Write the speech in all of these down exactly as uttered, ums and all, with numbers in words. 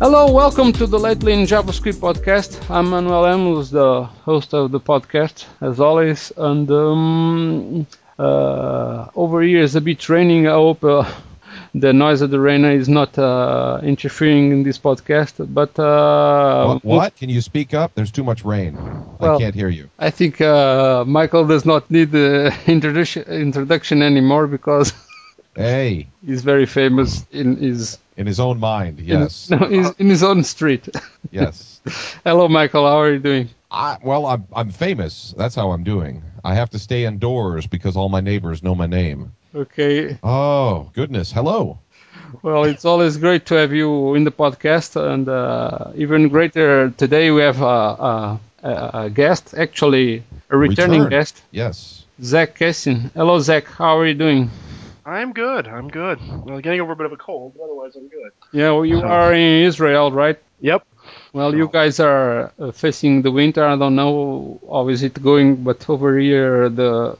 Hello, welcome to the Lately in JavaScript podcast. I'm Manuel Amos, the host of the podcast, as always. And um, uh, over here is a bit raining. I hope uh, the noise of the rain is not uh, interfering in this podcast. But uh, What, what? Can you speak up? There's too much rain. Well, I can't hear you. I think uh, Michael does not need the introduction introduction anymore because Hey, he's very famous in his in his own mind, yes. in, no, in, in his own street. Yes. Hello, Michael. How are you doing? I, well, I'm I'm famous. That's how I'm doing. I have to stay indoors because all my neighbors know my name. Okay. Oh, goodness. Hello. Well, it's always great to have you in the podcast, and uh, even greater today we have a, a, a guest, actually a returning Return. guest, Yes. Zach Kessin. Hello, Zach. How are you doing? I'm good. I'm good. Well, getting over a bit of a cold, but otherwise I'm good. Yeah, well, you So- are in Israel, right? Yep. Well, So- you guys are uh, facing the winter. I don't know how is it going, but over here the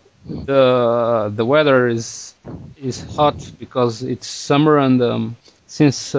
the the weather is is hot because it's summer, and um, since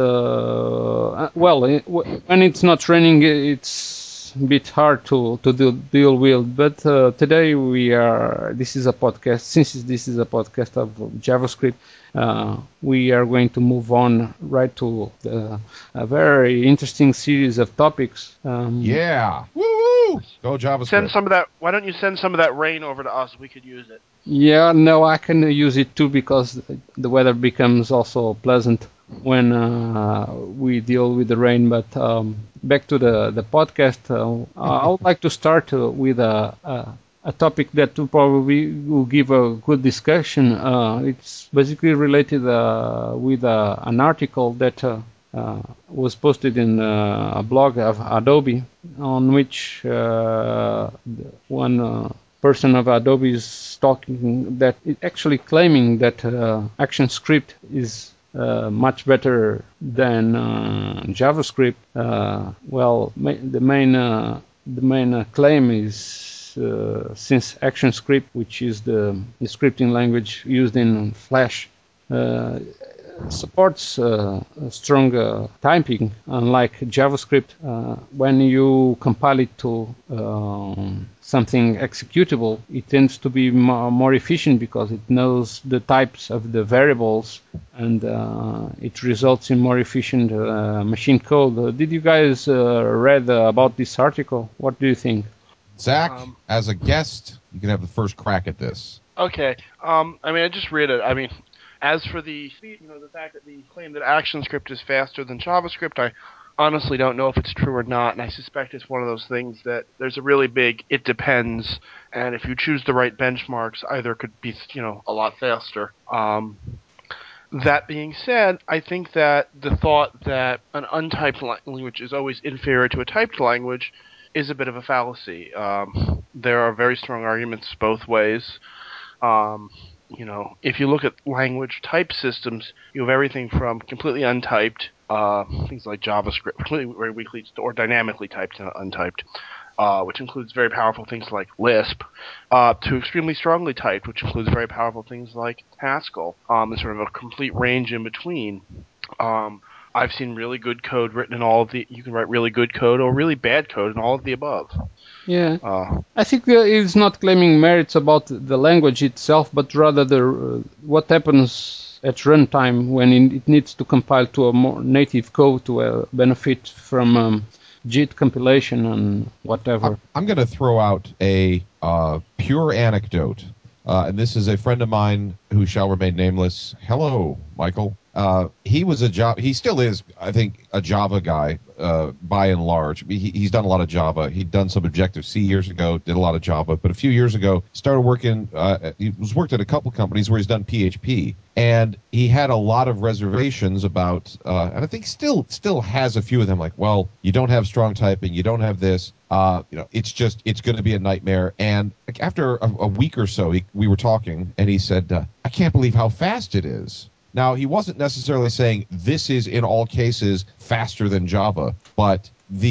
uh, well, it, when it's not raining, it's a bit hard to to do, deal with. But uh, today we are. This is a podcast. Since this is a podcast of JavaScript, uh, we are going to move on right to the, a very interesting series of topics. Um, Yeah. Woo-woo. Go JavaScript. Send some of that. Why don't you send some of that rain over to us? We could use it. Yeah, no, I can use it too because the weather becomes also pleasant when uh, we deal with the rain. But um, back to the the podcast, uh, I would like to start uh, with a, a a topic that will probably will give a good discussion. Uh, it's basically related uh, with uh, an article that uh, uh, was posted in uh, a blog of Adobe, on which uh, one uh, person of Adobe is talking that actually claiming that uh, ActionScript is uh, much better than uh, JavaScript. Uh, well, ma- the main uh, the main uh, claim is uh, since ActionScript, which is the, the scripting language used in Flash, uh, supports uh, strong uh, typing, unlike JavaScript. Uh, when you compile it to um, something executable, it tends to be more, more efficient because it knows the types of the variables, and uh, it results in more efficient uh, machine code. Uh, did you guys uh, read uh, about this article? What do you think? Zach, Um, as a guest, you can have the first crack at this. Okay. Um. I mean, I just read it. I mean, as for the you know the fact that the claim that ActionScript is faster than JavaScript, I honestly don't know if it's true or not, and I suspect it's one of those things that there's a really big it depends, and if you choose the right benchmarks, either could be you know a lot faster. Um. That being said, I think that the thought that an untyped language is always inferior to a typed language is a bit of a fallacy. Um, there are very strong arguments both ways. Um, you know, if you look at language type systems, you have everything from completely untyped, uh, things like JavaScript, completely very weakly or dynamically typed and untyped, uh, which includes very powerful things like Lisp, uh, to extremely strongly typed, which includes very powerful things like Haskell, um, and sort of a complete range in between. Um, I've seen really good code written in all of the. You can write really good code or really bad code in all of the above. Yeah, Uh, I think uh, it's not claiming merits about the language itself, but rather the uh, what happens at runtime when it needs to compile to a more native code to uh, benefit from um, JIT compilation and whatever. I'm, I'm going to throw out a uh, pure anecdote. Uh, and this is a friend of mine who shall remain nameless. Hello, Michael. Uh, he was a Java. He still is, I think, a Java guy uh, by and large. He, he's done a lot of Java. He'd done some Objective C years ago. Did a lot of Java, but a few years ago started working. Uh, he was worked at a couple companies where he's done P H P, and he had a lot of reservations about. Uh, and I think still still has a few of them. Like, well, you don't have strong typing. You don't have this. Uh, you know, it's just it's going to be a nightmare. And after a, a week or so, he, we were talking, and he said, uh, "I can't believe how fast it is." Now, he wasn't necessarily saying this is in all cases faster than Java, but the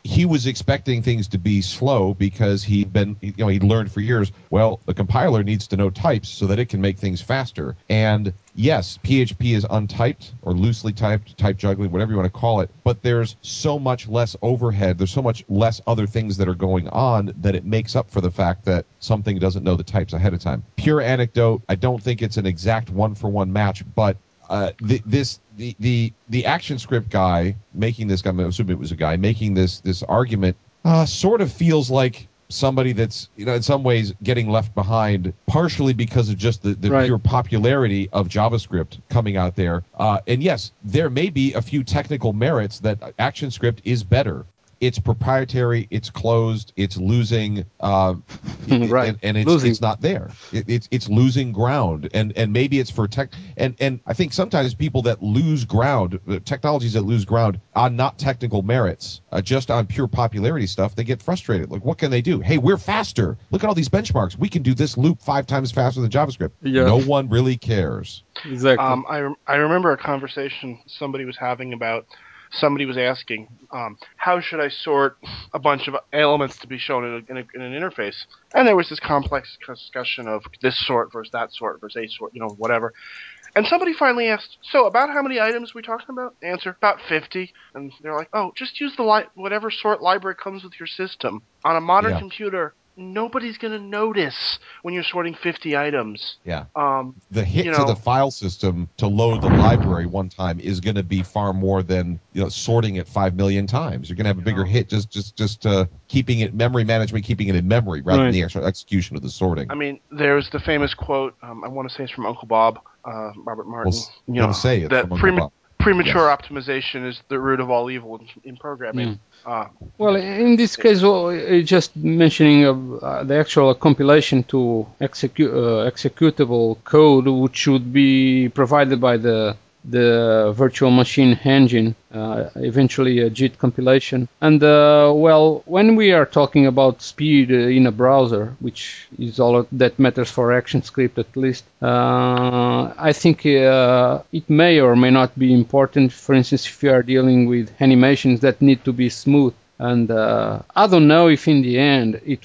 he was expecting things to be slow because he'd been, you know, he'd learned for years, well, the compiler needs to know types so that it can make things faster. And yes, P H P is untyped or loosely typed, type juggling, whatever you want to call it, but there's so much less overhead, there's so much less other things that are going on that it makes up for the fact that something doesn't know the types ahead of time. Pure anecdote, I don't think it's an exact one-for-one match, but Uh, the, this the, the the ActionScript guy making this guy, I'm assuming it was a guy making this this argument, uh, sort of feels like somebody that's, you know, in some ways getting left behind, partially because of just the, the Right. pure popularity of JavaScript coming out there. Uh, and yes, there may be a few technical merits that ActionScript is better. It's proprietary, it's closed, it's losing, uh, Right. and, and it's Losing. it's not there. It, it's it's losing ground, and and maybe it's for tech. And and I think sometimes people that lose ground, uh, technologies that lose ground on not technical merits, uh, just on pure popularity stuff, they get frustrated. Like, what can they do? Hey, we're faster. Look at all these benchmarks. We can do this loop five times faster than JavaScript. Yeah. No one really cares. Exactly. Um, I, rem- I remember a conversation somebody was having about, somebody was asking, um, how should I sort a bunch of elements to be shown in, a, in, a, in an interface? And there was this complex discussion of this sort versus that sort versus a sort, you know, whatever. And somebody finally asked, so about how many items are we talking about? Answer, about fifty. And they're like, oh, just use the li- whatever sort library comes with your system. On a modern Yeah. computer, nobody's going to notice when you're sorting fifty items. Yeah. Um, The hit you to know, the file system to load the library one time is going to be far more than, you know, sorting it five million times. You're going to have a bigger Yeah. hit just just just uh, keeping it memory management, keeping it in memory rather than Right. the actual execution of the sorting. I mean, there's the famous quote, um, I want to say it's from Uncle Bob, uh, Robert Martin. Well, you gonna know, say it's that from Uncle prema- Bob. premature Yes. optimization is the root of all evil in, in programming. Uh, Well, in this case, well, it's just mentioning of uh, the actual compilation to execu- uh, executable code, which should be provided by the the virtual machine engine, uh, eventually a JIT compilation. And uh, well, when we are talking about speed uh, in a browser, which is all that matters for ActionScript at least, uh, I think uh, it may or may not be important. For instance, if you are dealing with animations that need to be smooth. And uh, I don't know if in the end it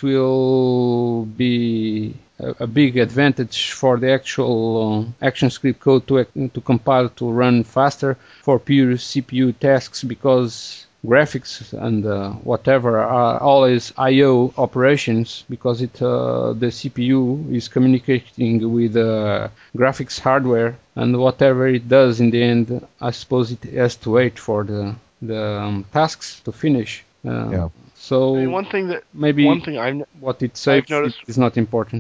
will be a, a big advantage for the actual uh, ActionScript code to to compile to run faster for pure C P U tasks, because graphics and uh, whatever are always I O operations, because it uh, the C P U is communicating with uh, graphics hardware, and whatever it does in the end, I suppose it has to wait for the the um, tasks to finish. Uh, Yeah. So I mean, one thing that maybe one thing I've what it saves noticed- is not important.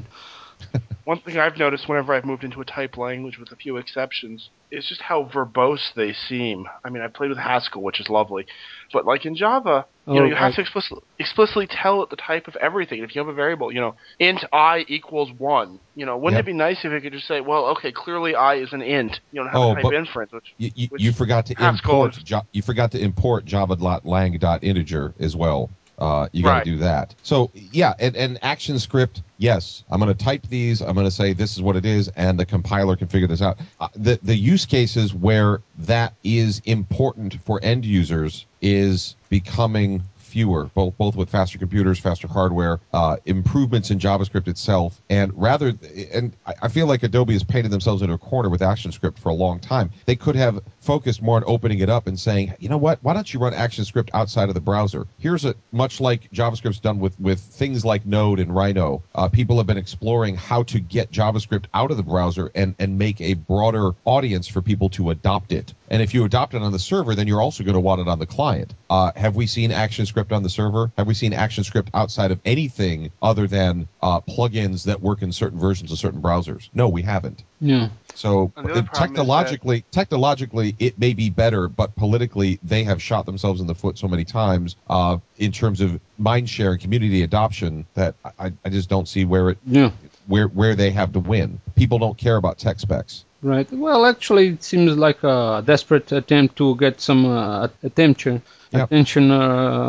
one thing I've noticed whenever I've moved into a type language, with a few exceptions, is just how verbose they seem. I mean, I played with Haskell, which is lovely, but like in Java, you know, Oh, you have right. to explicitly, explicitly tell it the type of everything. If you have a variable, you know, int I equals one, you know, wouldn't Yep. it be nice if it could just say, well, okay, clearly I is an int. You don't have Oh, to type but inference, which You, you, which you forgot to Haskell import is- jo- you forgot to import java.lang.integer as well. Uh, you got to Right. do that. So yeah, and, and ActionScript, yes, I'm going to type these. I'm going to say this is what it is, and the compiler can figure this out. Uh, the the use cases where that is important for end users is becoming fewer, both both with faster computers, faster hardware, uh, improvements in JavaScript itself, and rather, and I, I feel like Adobe has painted themselves into a corner with ActionScript for a long time. They could have focused more on opening it up and saying, you know what, why don't you run ActionScript outside of the browser? Here's a, much like JavaScript's done with, with things like Node and Rhino, uh, people have been exploring how to get JavaScript out of the browser and, and make a broader audience for people to adopt it. And if you adopt it on the server, then you're also going to want it on the client. Uh, have we seen ActionScript on the server? Have we seen ActionScript outside of anything other than uh, plugins that work in certain versions of certain browsers? No, we haven't. Yeah. So And the other uh, problem is technologically, technologically, it may be better, but politically, they have shot themselves in the foot so many times uh, in terms of mind share and community adoption that I, I just don't see where it Yeah. where where they have to win. People don't care about tech specs. Right. Well, actually, it seems like a desperate attempt to get some uh, attention, Yep. attention uh,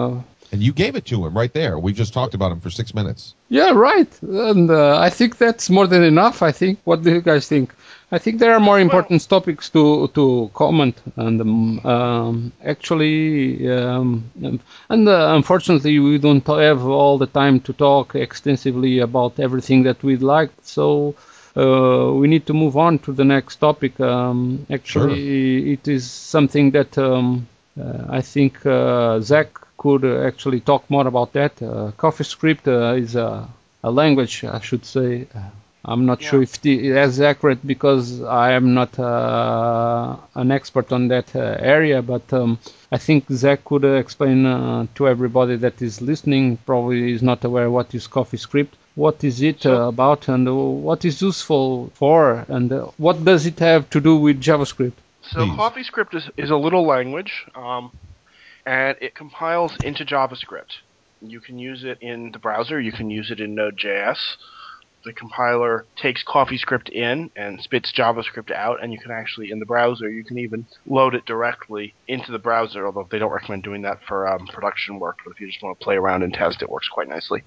And you gave it to him right there. We just talked about him for six minutes. Yeah, right. And uh, I think that's more than enough, I think. What do you guys think? I think there are more important well, topics to to comment. And um, um, actually, um, and uh, unfortunately, we don't have all the time to talk extensively about everything that we'd like. So uh, we need to move on to the next topic. Um, actually, sure. It is something that um, uh, I think uh, Zach could uh, actually talk more about that. Uh, CoffeeScript uh, is a, a language, I should say. Uh, I'm not yeah. sure if it is accurate because I am not uh, an expert on that uh, area, but um, I think Zach could uh, explain uh, to everybody that is listening, probably is not aware what is CoffeeScript, what is it so, uh, about, and uh, what is useful for, and uh, what does it have to do with JavaScript. So Please. CoffeeScript is, is a little language. Um, And it compiles into JavaScript. You can use it in the browser. You can use it in Node.js. The compiler takes CoffeeScript in and spits JavaScript out, and you can actually, in the browser, you can even load it directly into the browser, although they don't recommend doing that for um, production work, but if you just want to play around and test, it works quite nicely.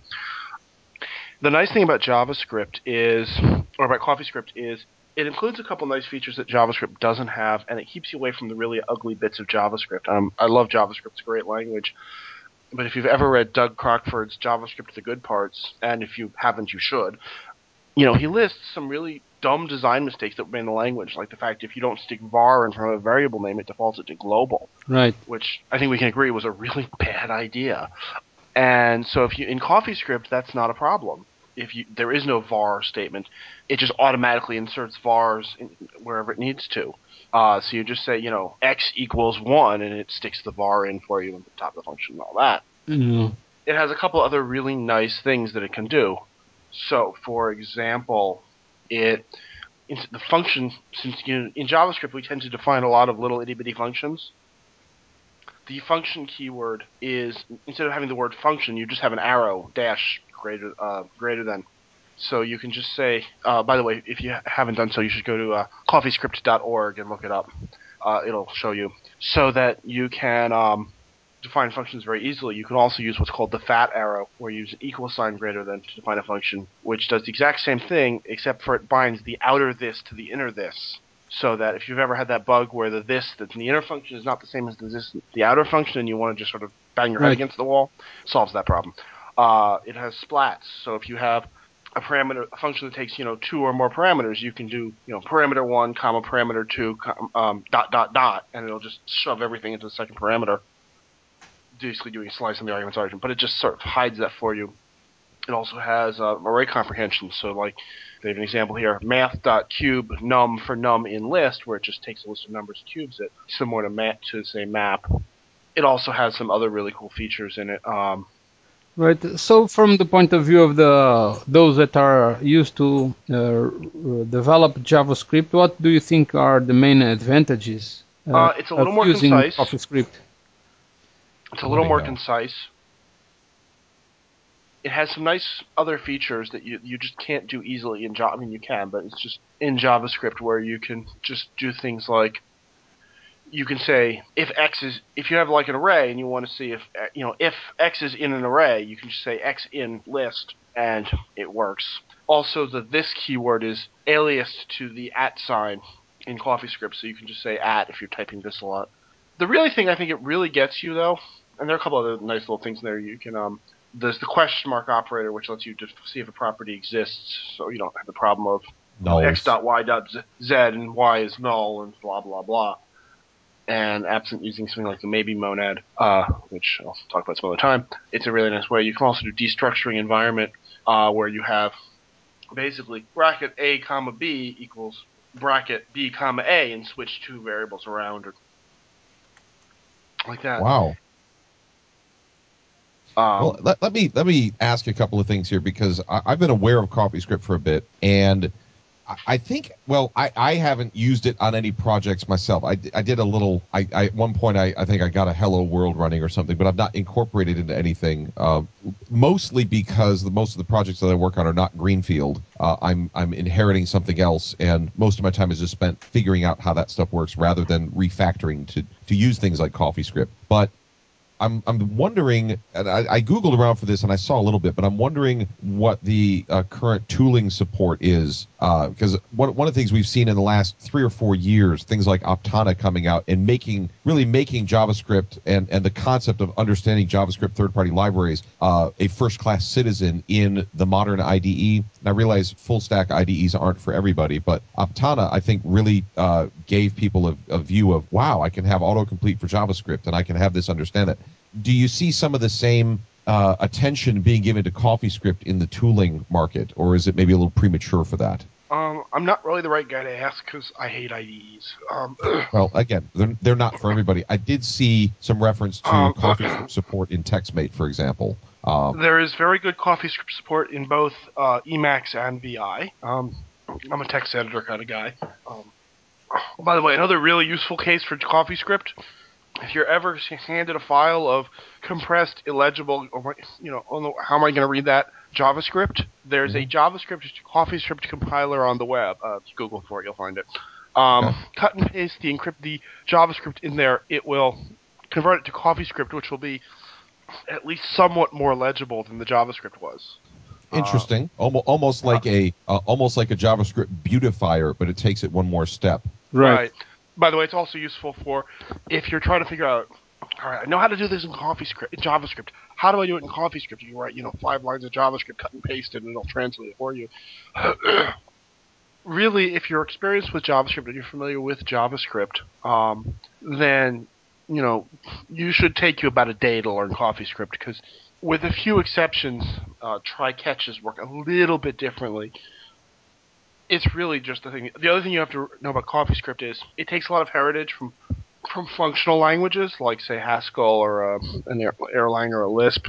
The nice thing about JavaScript is, or about CoffeeScript is, it includes a couple nice features that JavaScript doesn't have, and it keeps you away from the really ugly bits of JavaScript. Um, I love JavaScript. It's a great language. But if you've ever read Doug Crockford's JavaScript The Good Parts, and if you haven't, you should, you know, he lists some really dumb design mistakes that were made in the language, like the fact if you don't stick var in front of a variable name, it defaults it to global. Right. Which I think we can agree was a really bad idea. And so if you in CoffeeScript, that's not a problem. If you there is no var statement, it just automatically inserts vars in, wherever it needs to. Uh, so you just say, you know, x equals one, and it sticks the var in for you at the top of the function and all that. Mm-hmm. It has a couple other really nice things that it can do. So, for example, it the function, since you know, in JavaScript we tend to define a lot of little itty-bitty functions. The function keyword is, instead of having the word function, you just have an arrow, dash, greater uh, greater than. So you can just say, uh, by the way, if you haven't done so, you should go to uh, coffeescript dot org and look it up. Uh, it'll show you. So that you can um, define functions very easily. You can also use what's called the fat arrow, where you use an equal sign greater than to define a function, which does the exact same thing, except for it binds the outer this to the inner this. So that if you've ever had that bug where the this that's in the inner function is not the same as the this the outer function, and you want to just sort of bang your right. head against the wall, solves that problem. Uh, it has splats. So if you have a parameter, a function that takes, you know, two or more parameters, you can do, you know, parameter one, comma, parameter two, com, um, dot, dot, dot, and it'll just shove everything into the second parameter, basically doing a slice on the argument's origin, but it just sort of hides that for you. It also has uh, array comprehension, so like, they have an example here, math.cube num for num in list, where it just takes a list of numbers and cubes it, similar to, map, to say map. It also has some other really cool features in it. Um, Right. So, from the point of view of the those that are used to uh, develop JavaScript, what do you think are the main advantages uh, uh, it's a little of more using concise. CoffeeScript? It's a little more concise. It has some nice other features that you you just can't do easily in Java. I mean, you can, but it's just in JavaScript where you can just do things like, you can say if x is, if you have like an array and you want to see if, you know, if x is in an array, you can just say x in list and it works. Also, the this keyword is aliased to the at sign in CoffeeScript, so you can just say at if you're typing this a lot. The really thing I think it really gets you though, and there are a couple other nice little things in there. You can um, there's the question mark operator, which lets you just see if a property exists, so you don't have the problem of you know, x dot y dot z and y is null and blah blah blah. And absent using something like the maybe monad, uh, which I'll talk about some other time, it's a really nice way. You can also do destructuring environment, uh, where you have basically bracket a comma b equals bracket b comma a, and switch two variables around, or like that. Wow. Um, well, let, let me let me ask you a couple of things here, because I, I've been aware of CoffeeScript for a bit, and I think, well, I, I haven't used it on any projects myself. I, I did a little, I, I at one point, I, I think I got a Hello World running or something, but I've not incorporated into anything, uh, mostly because the, most of the projects that I work on are not greenfield. Uh, I'm I'm inheriting something else, and most of my time is just spent figuring out how that stuff works rather than refactoring to, to use things like CoffeeScript. But I'm I'm wondering, and I, I googled around for this and I saw a little bit, but I'm wondering what the uh, current tooling support is, because uh, one one of the things we've seen in the last three or four years, things like Aptana coming out and making really making JavaScript and and the concept of understanding JavaScript third-party libraries uh, a first-class citizen in the modern I D E. And I realize full-stack I D Es aren't for everybody, but Aptana I think really uh, gave people a, a view of, wow, I can have autocomplete for JavaScript and I can have this understand it. Do you see some of the same uh, attention being given to CoffeeScript in the tooling market, or is it maybe a little premature for that? Um, I'm not really the right guy to ask because I hate I D Es. Um, well, again, they're, they're not for everybody. I did see some reference to um, CoffeeScript support in TextMate, for example. Um, there is very good CoffeeScript support in both uh, Emacs and V I. Um, I'm a text editor kind of guy. Um, by the way, another really useful case for CoffeeScript, if you're ever handed a file of compressed, illegible, or, you know, oh no, how am I going to read that JavaScript? There's mm-hmm. a JavaScript CoffeeScript compiler on the web. Uh, if you Google for it, you'll find it. Um, okay. Cut and paste the encrypt the JavaScript in there. It will convert it to CoffeeScript, which will be at least somewhat more legible than the JavaScript was. Interesting. Uh, almost, almost like uh, a uh, almost like a JavaScript beautifier, but it takes it one more step. Right. right. By the way, it's also useful for if you're trying to figure out, all right, I know how to do this in CoffeeScript, in JavaScript. How do I do it in CoffeeScript? You write, you know, five lines of JavaScript, cut and paste it, and it'll translate it for you. Really, if you're experienced with JavaScript and you're familiar with JavaScript, um, then, you know, you should take you about a day to learn CoffeeScript because with a few exceptions, uh, try-catches work a little bit differently. It's really just the thing. The other thing you have to know about CoffeeScript is it takes a lot of heritage from from functional languages, like, say, Haskell or uh, an Erlang or a Lisp.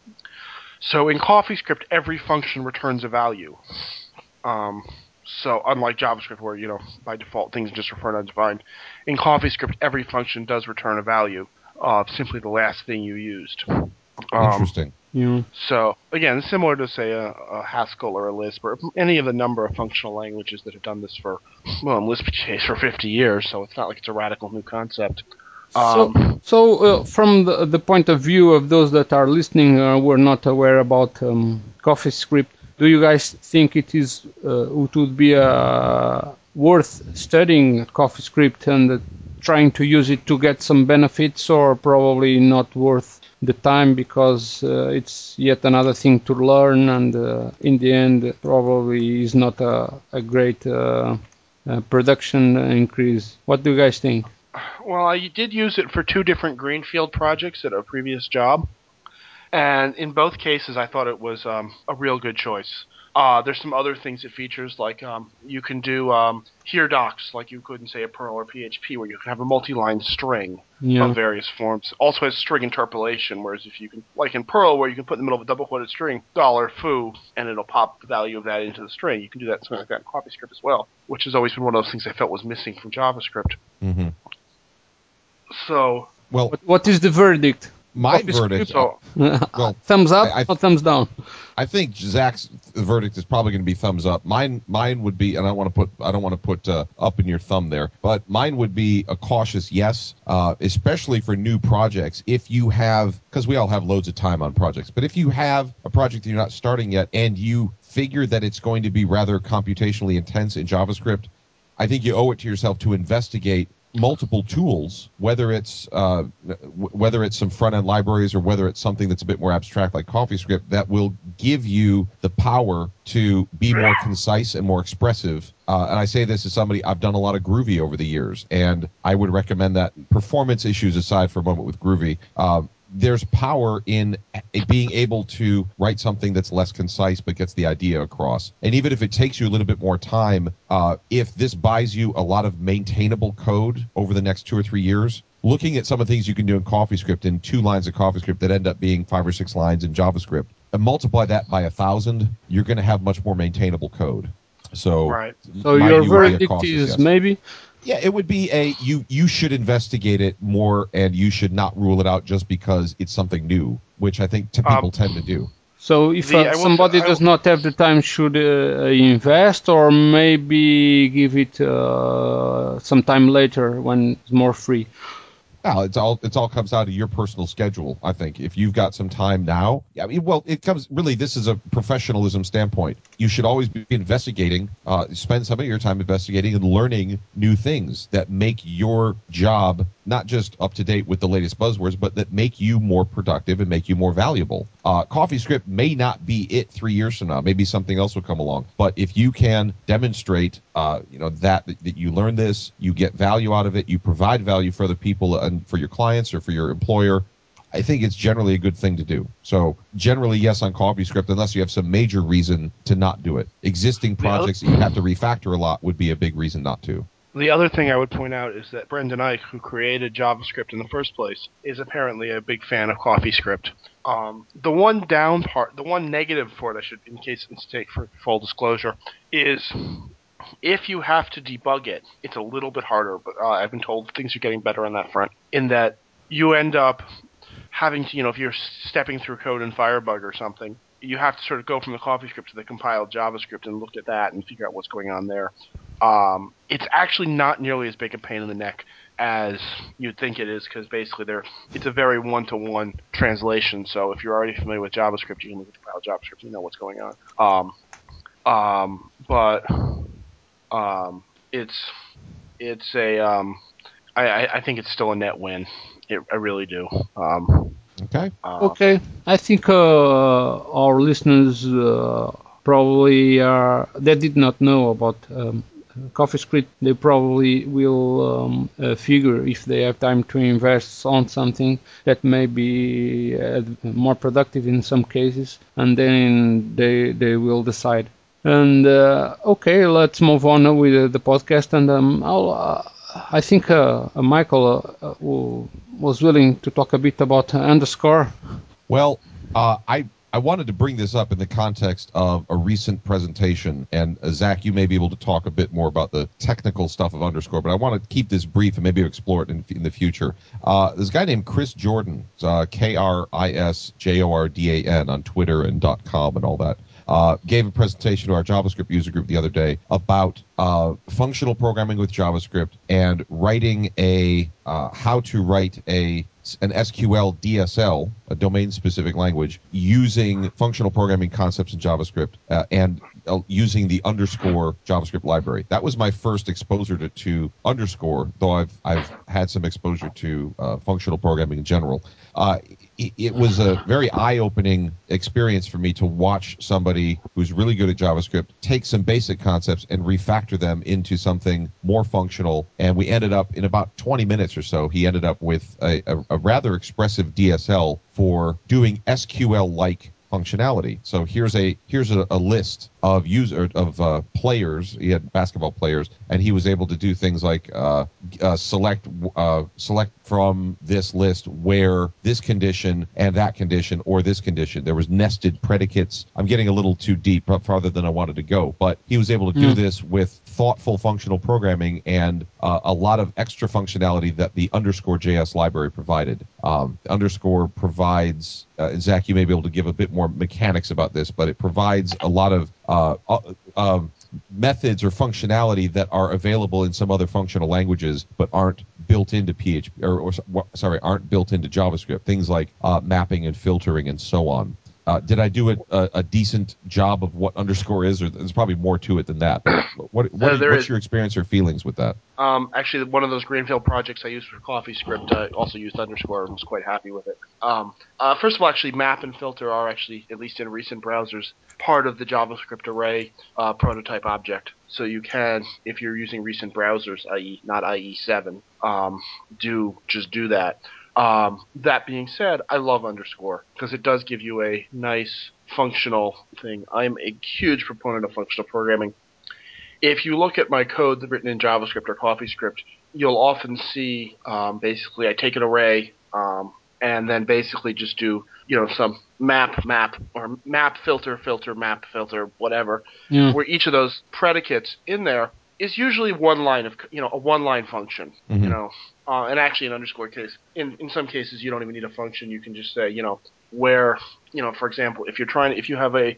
So in CoffeeScript, every function returns a value. Um, so unlike JavaScript, where, you know, by default, things just return undefined, in CoffeeScript, every function does return a value of simply the last thing you used. Um, Interesting. Yeah. So, again, similar to, say, a, a Haskell or a Lisp or any of the number of functional languages that have done this for, well, in Lisp's case, for fifty years, so it's not like it's a radical new concept. Um, so, so uh, from the, the point of view of those that are listening uh, who are not aware about um, CoffeeScript, do you guys think it is uh, it would be uh, worth studying CoffeeScript and uh, trying to use it to get some benefits, or probably not worth the time because uh, it's yet another thing to learn, and uh, in the end probably is not a, a great uh, uh, production increase? What do you guys think? Well, I did use it for two different greenfield projects at a previous job, and in both cases I thought it was um, a real good choice. Uh, there's some other things it features, like um, you can do um, here docs, like you could in, say, a Perl or P H P, where you can have a multi-line string yeah. of various forms. Also has string interpolation, whereas if you can, like in Perl, where you can put in the middle of a double-quoted string, dollar foo, and it'll pop the value of that into the string. You can do that something like that in CoffeeScript as well, which has always been one of those things I felt was missing from JavaScript. Mm-hmm. So, well, what, what is the verdict? My verdict. So, well, thumbs up I, I, or thumbs down? I think Zach's verdict is probably going to be thumbs up. Mine, mine would be, and I don't want to put, I don't want to put uh, up in your thumb there, but mine would be a cautious yes, uh, especially for new projects. If you have, because we all have loads of time on projects, but if you have a project that you're not starting yet and you figure that it's going to be rather computationally intense in JavaScript, I think you owe it to yourself to investigate multiple tools, whether it's uh, w- whether it's some front-end libraries or whether it's something that's a bit more abstract like CoffeeScript, that will give you the power to be more concise and more expressive. Uh, and I say this as somebody, I've done a lot of Groovy over the years, and I would recommend that, performance issues aside for a moment with Groovy, uh, there's power in being able to write something that's less concise but gets the idea across. And even if it takes you a little bit more time, uh, if this buys you a lot of maintainable code over the next two or three years, looking at some of the things you can do in CoffeeScript in two lines of CoffeeScript that end up being five or six lines in JavaScript, and multiply that by a thousand, you're going to have much more maintainable code. So, right. So your verdict is yes. maybe? Yeah, it would be a, you, you should investigate it more, and you should not rule it out just because it's something new, which I think t- people um, tend to do. So if the, uh, somebody say, does not have the time, should uh, invest, or maybe give it uh, some time later when it's more free? Well, it's all it's all comes out of your personal schedule. I think if you've got some time now, I mean, well, it comes really. This is a professionalism standpoint. You should always be investigating. Uh, spend some of your time investigating and learning new things that make your job not just up to date with the latest buzzwords, but that make you more productive and make you more valuable. Uh, CoffeeScript may not be it three years from now. Maybe something else will come along. But if you can demonstrate, uh, you know, that that you learn this, you get value out of it, you provide value for other people and for your clients or for your employer, I think it's generally a good thing to do. So generally, yes, on CoffeeScript, unless you have some major reason to not do it. Existing projects that you have to refactor a lot would be a big reason not to. The other thing I would point out is that Brendan Eich, who created JavaScript in the first place, is apparently a big fan of CoffeeScript. Um, the one down part, the one negative for it, I should, in case it's take for full disclosure, is if you have to debug it, it's a little bit harder. But uh, I've been told things are getting better on that front. In that you end up having to, you know, if you're stepping through code in Firebug or something, you have to sort of go from the CoffeeScript to the compiled JavaScript and look at that and figure out what's going on there. Um, it's actually not nearly as big a pain in the neck as you'd think it is, because basically they're, it's a very one-to-one translation. So if you're already familiar with JavaScript, you can look at the compiled JavaScript, you know what's going on. Um, um, but um, it's it's a um, I, I think it's still a net win. It, I really do. Um, Okay. uh, Okay, I think uh, our listeners uh, probably are, they did not know about um, CoffeeScript. They probably will um, uh, figure, if they have time to invest on something that may be uh, more productive in some cases, and then they they will decide. And uh, okay, let's move on with uh, the podcast. And um, I'll, uh, I think uh, Michael uh, uh, was willing to talk a bit about uh, Underscore. Well, uh, I I wanted to bring this up in the context of a recent presentation, and uh, Zach, you may be able to talk a bit more about the technical stuff of Underscore, but I want to keep this brief and maybe explore it in, in the future. Uh, there's a guy named Chris Jordan, uh, K R I S J O R D A N on Twitter and .com and all that. Uh, gave a presentation to our JavaScript user group the other day about uh, functional programming with JavaScript and writing a uh, how to write a an S Q L D S L, a domain-specific language, using functional programming concepts in JavaScript uh, and uh, using the Underscore JavaScript library. That was my first exposure to, to Underscore, though I've I've had some exposure to uh, functional programming in general. Uh, it, it was a very eye-opening experience for me to watch somebody who's really good at JavaScript take some basic concepts and refactor them into something more functional. And we ended up, in about twenty minutes or so, he ended up with a, a, a rather expressive D S L for doing S Q L-like functionality. So here's a here's a, a list of user of uh, players. He had basketball players, and he was able to do things like uh, uh, select uh, select from this list where this condition and that condition or this condition. There was nested predicates. I'm getting a little too deep, farther than I wanted to go, but he was able to do mm. this with thoughtful functional programming and uh, a lot of extra functionality that the Underscore J S library provided. Um, Underscore provides, uh, Zach, you may be able to give a bit more mechanics about this, but it provides a lot of uh, uh, um, methods or functionality that are available in some other functional languages but aren't built into P H P, or, or sorry, aren't built into JavaScript. Things like uh, mapping and filtering and so on. Uh, did I do a, a, a decent job of what Underscore is, or there's probably more to it than that? But what, what, uh, what's is, your experience or feelings with that? Um, actually, one of those greenfield projects I used for CoffeeScript uh, also used Underscore and was quite happy with it. Um, uh, first of all, actually, map and filter are actually, at least in recent browsers, part of the JavaScript array uh, prototype object. So you can, if you're using recent browsers, that is not I E seven, um, do just do that. Um, that being said, I love Underscore because it does give you a nice functional thing. I'm a huge proponent of functional programming. If you look at my code written in JavaScript or CoffeeScript, you'll often see um, basically I take an array um, and then basically just do, you know, some map, map, or map, filter, filter, map, filter, whatever, yeah. where each of those predicates in there is usually one line of, you know, a one-line function, mm-hmm. you know, uh, and actually in Underscore case, in, in some cases you don't even need a function. You can just say, you know, where, you know, for example, if you're trying, if you have a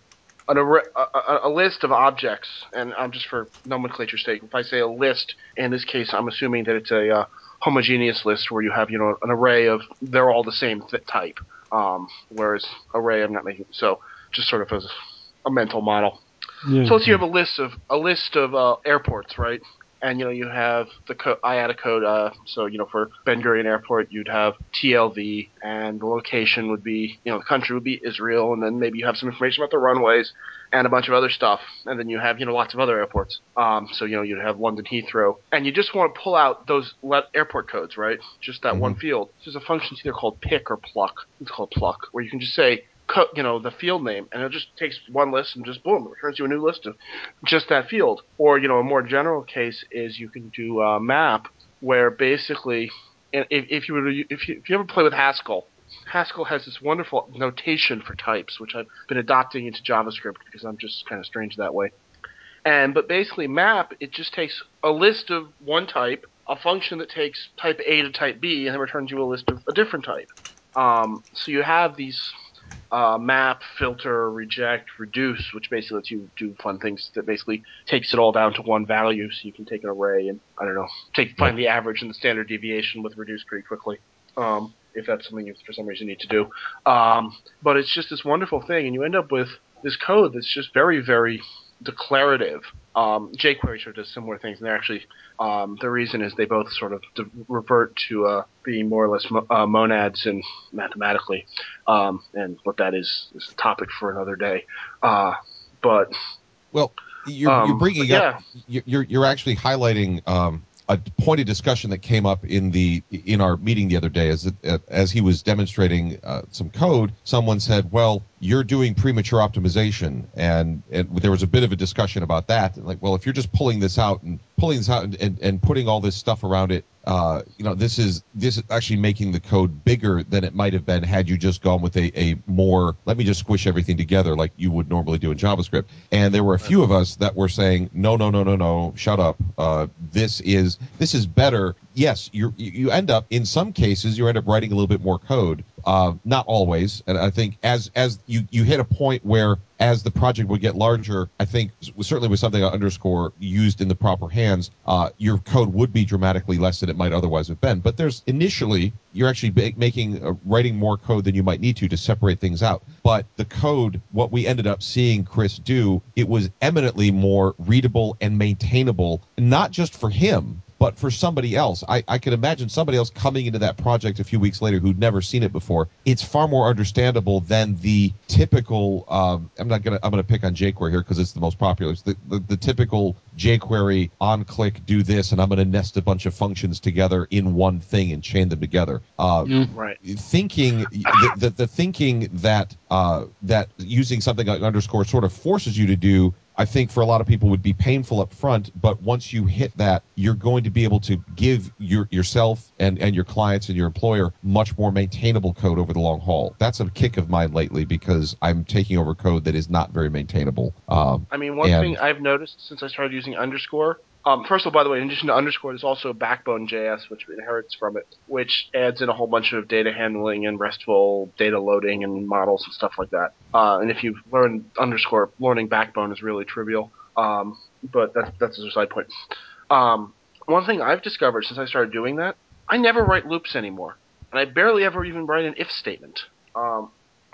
an array, a, a, a list of objects, and I'm just for nomenclature's sake. If I say a list, in this case, I'm assuming that it's a uh, homogeneous list where you have, you know, an array of they're all the same th- type. Um, whereas array, I'm not making so just sort of as a mental model. Yeah. So let's say you have a list of a list of uh, airports, right? And you know you have the co- I A D A code. Uh, so you know for Ben Gurion Airport, you'd have T L V, and the location would be, you know, the country would be Israel, and then maybe you have some information about the runways and a bunch of other stuff, and then you have, you know, lots of other airports. Um, so you know you'd have London Heathrow, and you just want to pull out those le- airport codes, right? Just that mm-hmm. one field. There's a function either called pick or pluck. It's called pluck, where you can just say, Co- you know, the field name, and it just takes one list and just boom, it returns you a new list of just that field. Or, you know, a more general case is you can do a map where basically, if, if you were to, if you if you ever play with Haskell, Haskell has this wonderful notation for types, which I've been adopting into JavaScript because I'm just kind of strange that way. And but basically, map, it just takes a list of one type, a function that takes type A to type B, and then returns you a list of a different type. Um, so you have these. Uh, map, filter, reject, reduce, which basically lets you do fun things that basically takes it all down to one value, so you can take an array and, I don't know, take find the average and the standard deviation with reduce pretty quickly, um, if that's something you for some reason need to do. Um, but it's just this wonderful thing, and you end up with this code that's just very, very declarative. Um, jQuery sort of does similar things, and they're actually um, the reason is they both sort of de- revert to uh, being more or less mo- uh, monads and mathematically, um, and what that is is a topic for another day. Uh, but well, you're, um, you're bringing yeah. up you're you're actually highlighting um, a point of discussion that came up in the in our meeting the other day as it, as he was demonstrating uh, some code. Someone said, "Well, you're doing premature optimization," and, and there was a bit of a discussion about that. Like, well, if you're just pulling this out and pulling this out and, and, and putting all this stuff around it, uh, you know, this is this is actually making the code bigger than it might have been had you just gone with a, a more, let me just squish everything together like you would normally do in JavaScript. And there were a few of us that were saying, no, no, no, no, no, shut up. Uh, this is this is better. Yes, you you end up, in some cases, you end up writing a little bit more code. Uh, not always. And I think as as you, you hit a point where as the project would get larger, I think certainly with something like underscore used in the proper hands, uh, your code would be dramatically less than it might otherwise have been. But there's initially, you're actually ba- making, uh, writing more code than you might need to to separate things out. But the code, what we ended up seeing Chris do, it was eminently more readable and maintainable, not just for him, but for somebody else. I, I could imagine somebody else coming into that project a few weeks later who'd never seen it before. It's far more understandable than the typical, um, I'm not going to, I'm going to pick on jQuery here because it's the most popular. It's the, the, the typical jQuery on-click, do this, and I'm going to nest a bunch of functions together in one thing and chain them together. Uh, mm, right. Thinking, the, the, the thinking that, uh, that using something like underscore sort of forces you to do, I think for a lot of people would be painful up front, but once you hit that, you're going to be able to give your yourself and, and your clients and your employer much more maintainable code over the long haul. That's a kick of mine lately because I'm taking over code that is not very maintainable. Um, I mean, one and, thing I've noticed since I started using underscore, um, first of all, by the way, in addition to underscore, there's also Backbone J S, which inherits from it, which adds in a whole bunch of data handling and RESTful data loading and models and stuff like that. Uh, and if you've learned underscore, learning Backbone is really trivial. Um, but that's that's a side point. Um, one thing I've discovered since I started doing that, I never write loops anymore, and I barely ever even write an if statement. Um,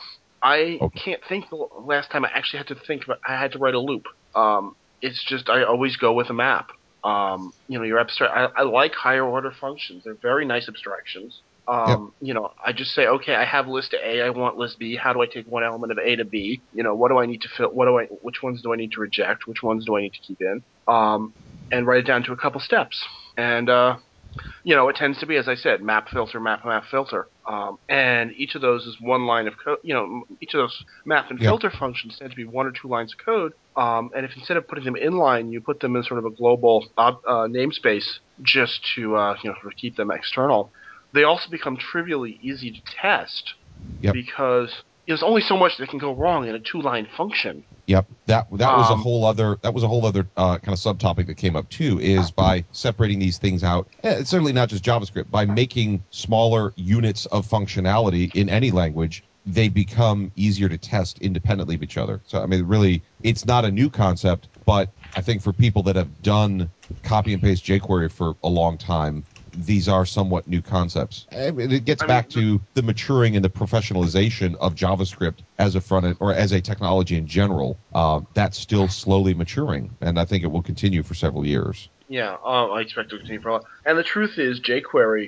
I Okay. can't think the last time I actually had to think about, I had to write a loop. Um, it's just I always go with a map. Um, you know, your abstract. I, I like higher order functions. They're very nice abstractions. Um, yep. You know, I just say, okay, I have list A, I want list B. How do I take one element of A to B? You know, what do I need to fill? What do I? Which ones do I need to reject? Which ones do I need to keep in? Um, and write it down to a couple steps. And uh, you know, it tends to be, as I said, map, filter, map, map, filter. Um, and each of those is one line of code. You know, each of those map and Yep. filter functions tend to be one or two lines of code. Um, and if instead of putting them in line, you put them in sort of a global uh, uh, namespace just to, uh, you know, sort of keep them external, they also become trivially easy to test. Yep. Because there's only so much that can go wrong in a two-line function. Yep, that that was a Um, whole other that was a whole other uh, kind of subtopic that came up too. Is by separating these things out. eh, It's certainly not just JavaScript. By making smaller units of functionality in any language, they become easier to test independently of each other. So, I mean, really, it's not a new concept, but I think for people that have done copy and paste jQuery for a long time, these are somewhat new concepts. I mean, it gets I back mean, to the maturing and the professionalization of JavaScript as a front end or as a technology in general. Uh, that's still slowly maturing, and I think it will continue for several years. Yeah, um, I expect it to continue for a while. And the truth is, jQuery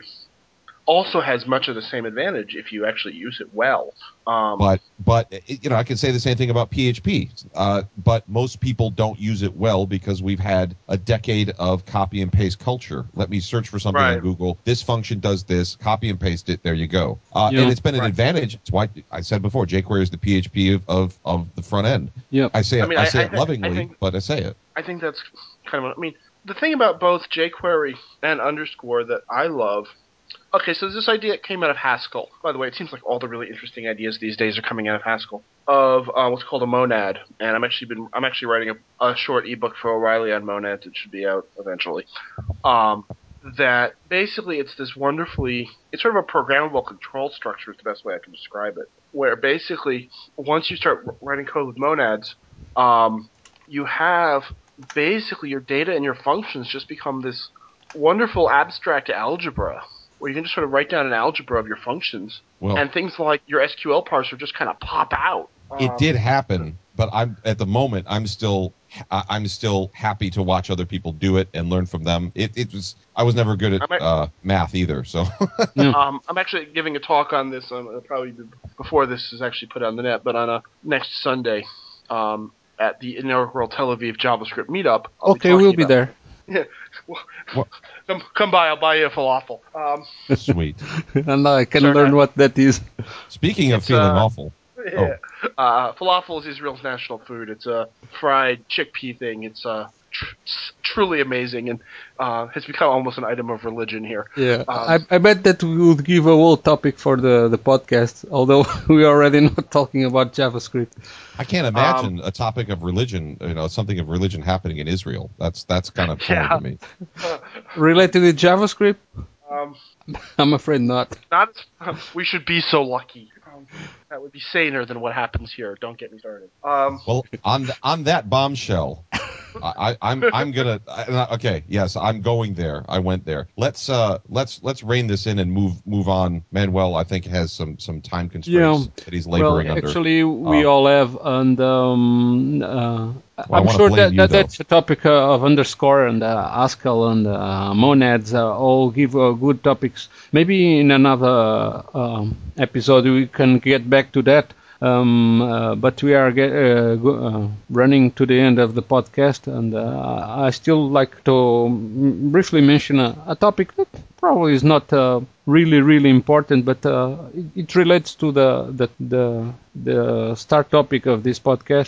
also has much of the same advantage if you actually use it well. Um, But, but you know, I can say the same thing about P H P. Uh, but most people don't use it well because we've had a decade of copy and paste culture. Let me search for something Right. on Google. This function does this. Copy and paste it. There you go. Uh, Yeah. And it's been an Right. advantage. It's why I said before, jQuery is the P H P of, of, of the front end. Yep. I say it, I mean, I I- say I it thi- I lovingly, think- but I say it. I think that's kind of. I mean, the thing about both jQuery and underscore that I love. Okay, so this idea came out of Haskell. By the way, it seems like all the really interesting ideas these days are coming out of Haskell. Of uh, what's called a monad, and I'm actually been I'm actually writing a, a short ebook for O'Reilly on monads. It should be out eventually. Um, that basically it's this wonderfully it's sort of a programmable control structure is the best way I can describe it. Where basically once you start writing code with monads, um, you have basically your data and your functions just become this wonderful abstract algebra where you can just sort of write down an algebra of your functions, Well, and things like your S Q L parser just kind of pop out. it Um, did happen, but I'm at the moment I'm still I- I'm still happy to watch other people do it and learn from them. It it was I was never good at I'm a- uh, math either, so Yeah. Um, I'm actually giving a talk on this. Um, it'll probably be before this is actually put on the net, but on a next Sunday um, at the inaugural Tel Aviv JavaScript meetup. I'll Okay, talking we'll be about- there. Yeah, well, What? come come by. I'll buy you a falafel. Um, sweet. And I can Sorry, learn no. what that is. Speaking of It's, feeling uh, awful, yeah. Uh, falafel is Israel's national food. It's a fried chickpea thing. It's uh, tr- s- truly amazing and uh, has become almost an item of religion here. Yeah, Um, I, I bet that we would give a whole topic for the, the podcast, although we're already not talking about JavaScript. I can't imagine a topic of religion, you know, something of religion happening in Israel. That's that's kind of foreign Yeah. to me. Related to JavaScript? um, I'm afraid not. not we should be so lucky. Um, that would be saner than what happens here. Don't get me started. Um, Well, on the, on that bombshell, I, I, I'm I'm gonna I, okay. Yes, I'm going there. I went there. Let's uh let's let's rein this in and move move on. Manuel, I think, has some some time constraints Yeah. that he's Well, laboring under. actually, we Uh, all have, and um, uh, Well, I I'm wanna sure blame that, you, that though. that's a topic uh, of underscore and uh, Haskell and uh, monads uh, all give uh, good topics. Maybe in another um, episode we can get back to that. Um, uh, but we are get, uh, go, uh, running to the end of the podcast, and uh, I still like to m- briefly mention a, a topic that probably is not uh, really, really important, but uh, it, it relates to the, the the the start topic of this podcast.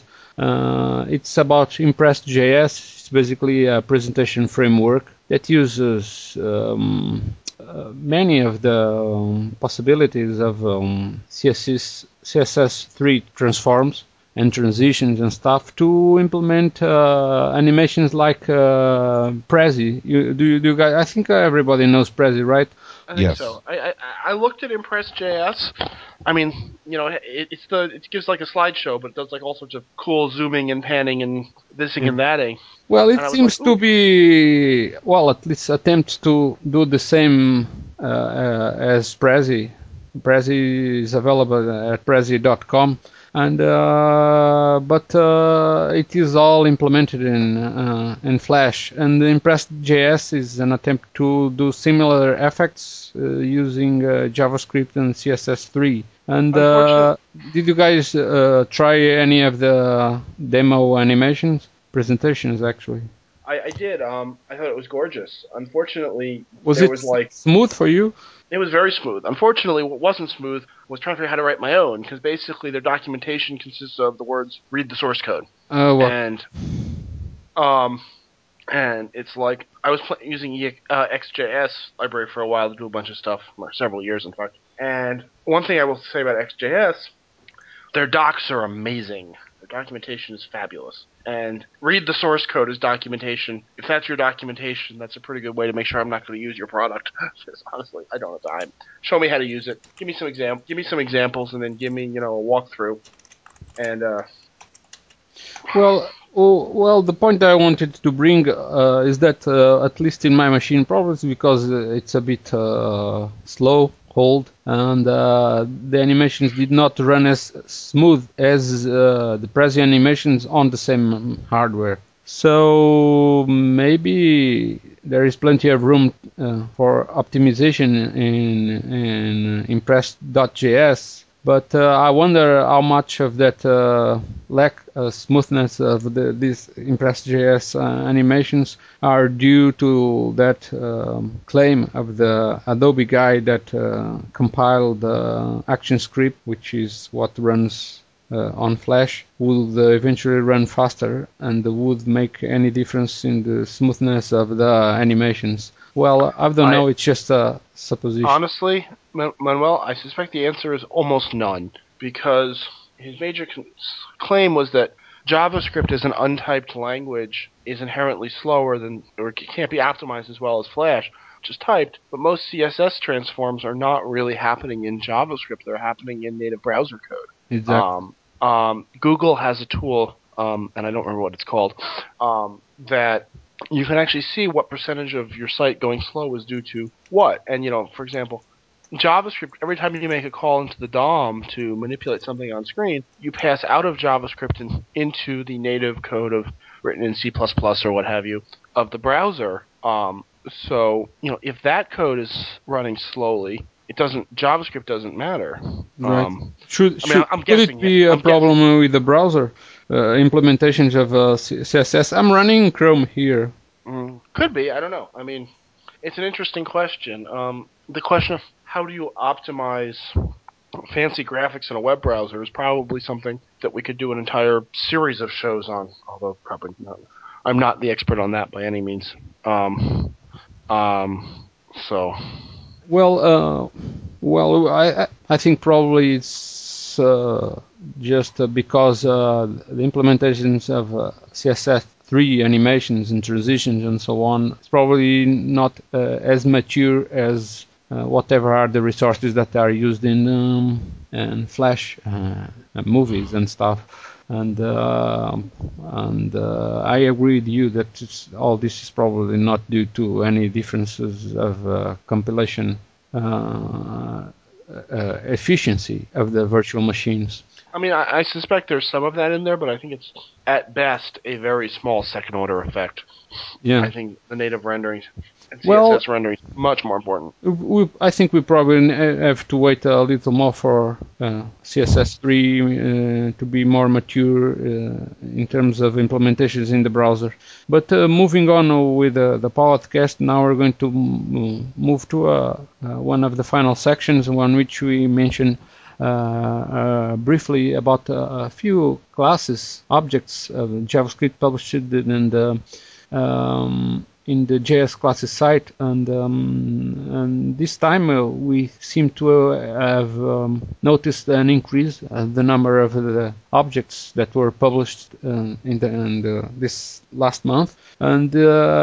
Uh, it's about Impress dot J S. It's basically a presentation framework that uses um, uh, many of the um, possibilities of um, C S S C S S three transforms and transitions and stuff to implement uh, animations like uh, Prezi. You, do, you, do you guys? I think everybody knows Prezi, right? I think Yes. so. I, I I looked at Impress dot J S. I mean, you know, it, it's the it gives like a slideshow, but it does like all sorts of cool zooming and panning and thising and thating. Well, it And I was seems like, to ooh. be, well, at least attempts to do the same uh, uh, as Prezi. Prezi is available at prezi dot com, and uh, but uh, it is all implemented in uh, in Flash. And the Impress dot J S is an attempt to do similar effects uh, using uh, JavaScript and C S S three. And uh, did you guys uh, try any of the demo animations? Presentations, actually. I, I did. Um, I thought it was gorgeous. Unfortunately, Was there it was like smooth for you? it was very smooth. Unfortunately, what wasn't smooth was trying to figure out how to write my own because basically their documentation consists of the words "read the source code" Uh, well, and um, and it's like I was pl- using e- uh, X J S library for a while to do a bunch of stuff, or several years in fact. And one thing I will say about X J S, their docs are amazing. The documentation is fabulous. And read the source code as documentation. If that's your documentation, that's a pretty good way to make sure I'm not going to use your product. Because honestly, I don't have time. Show me how to use it. Give me some exam. Give me some examples, and then give me, you know, a walkthrough. And uh, Well, oh, well, the point I wanted to bring uh, is that uh, at least in my machine, probably because it's a bit uh, slow hold, and uh, the animations did not run as smooth as uh, the Prezi animations on the same hardware. So maybe there is plenty of room uh, for optimization in in Impress.js. But uh, I wonder how much of that uh, lack of smoothness of the, these Impress.js uh, animations are due to that um, claim of the Adobe guy that uh, compiled the ActionScript, which is what runs uh, on Flash, would uh, eventually run faster and would make any difference in the smoothness of the animations. Well, I don't know. I, it's just a supposition. Honestly, Manuel, I suspect the answer is almost none, because his major con- claim was that JavaScript as an untyped language is inherently slower than, or can't be optimized as well as Flash, which is typed, but most C S S transforms are not really happening in JavaScript. They're happening in native browser code. Exactly. Um, um, Google has a tool, um, and I don't remember what it's called, um, that you can actually see what percentage of your site going slow is due to what. And, you know, for example, JavaScript, every time you make a call into the D O M to manipulate something on screen, you pass out of JavaScript and into the native code of written in C plus plus or what have you of the browser. Um, so, you know, if that code is running slowly, it doesn't. JavaScript doesn't matter. Right. Um, should I mean, should I'm could guessing, it be yeah, a I'm problem guessing. with the browser uh, implementations of uh, C S S? I'm running Chrome here. Mm, could be. I don't know. I mean, it's an interesting question. Um, the question of how do you optimize fancy graphics in a web browser is probably something that we could do an entire series of shows on, although probably not. I'm not the expert on that by any means. Um, um, so. Well, uh, well, I I think probably it's uh, just uh, because uh, the implementations of uh, C S S three animations and transitions and so on is probably not uh, as mature as uh, whatever are the resources that are used in um, in Flash uh, movies and stuff. And uh, and uh, I agree with you that it's, all this is probably not due to any differences of uh, compilation uh, uh, efficiency of the virtual machines. I mean, I, I suspect there's some of that in there, but I think it's at best a very small second-order effect. Yeah. I think the native renderings and C S S well, rendering is much more important. We, I think we probably have to wait a little more for uh, C S S three uh, to be more mature uh, in terms of implementations in the browser. But uh, moving on with uh, the podcast, now we're going to m- move to uh, uh, one of the final sections, on which we mention uh, uh, briefly about uh, a few classes, objects of JavaScript published in the um, in the J S classes site, and, um, and this time uh, we seem to uh, have um, noticed an increase in the number of the objects that were published uh, in, the, in the, this last month, and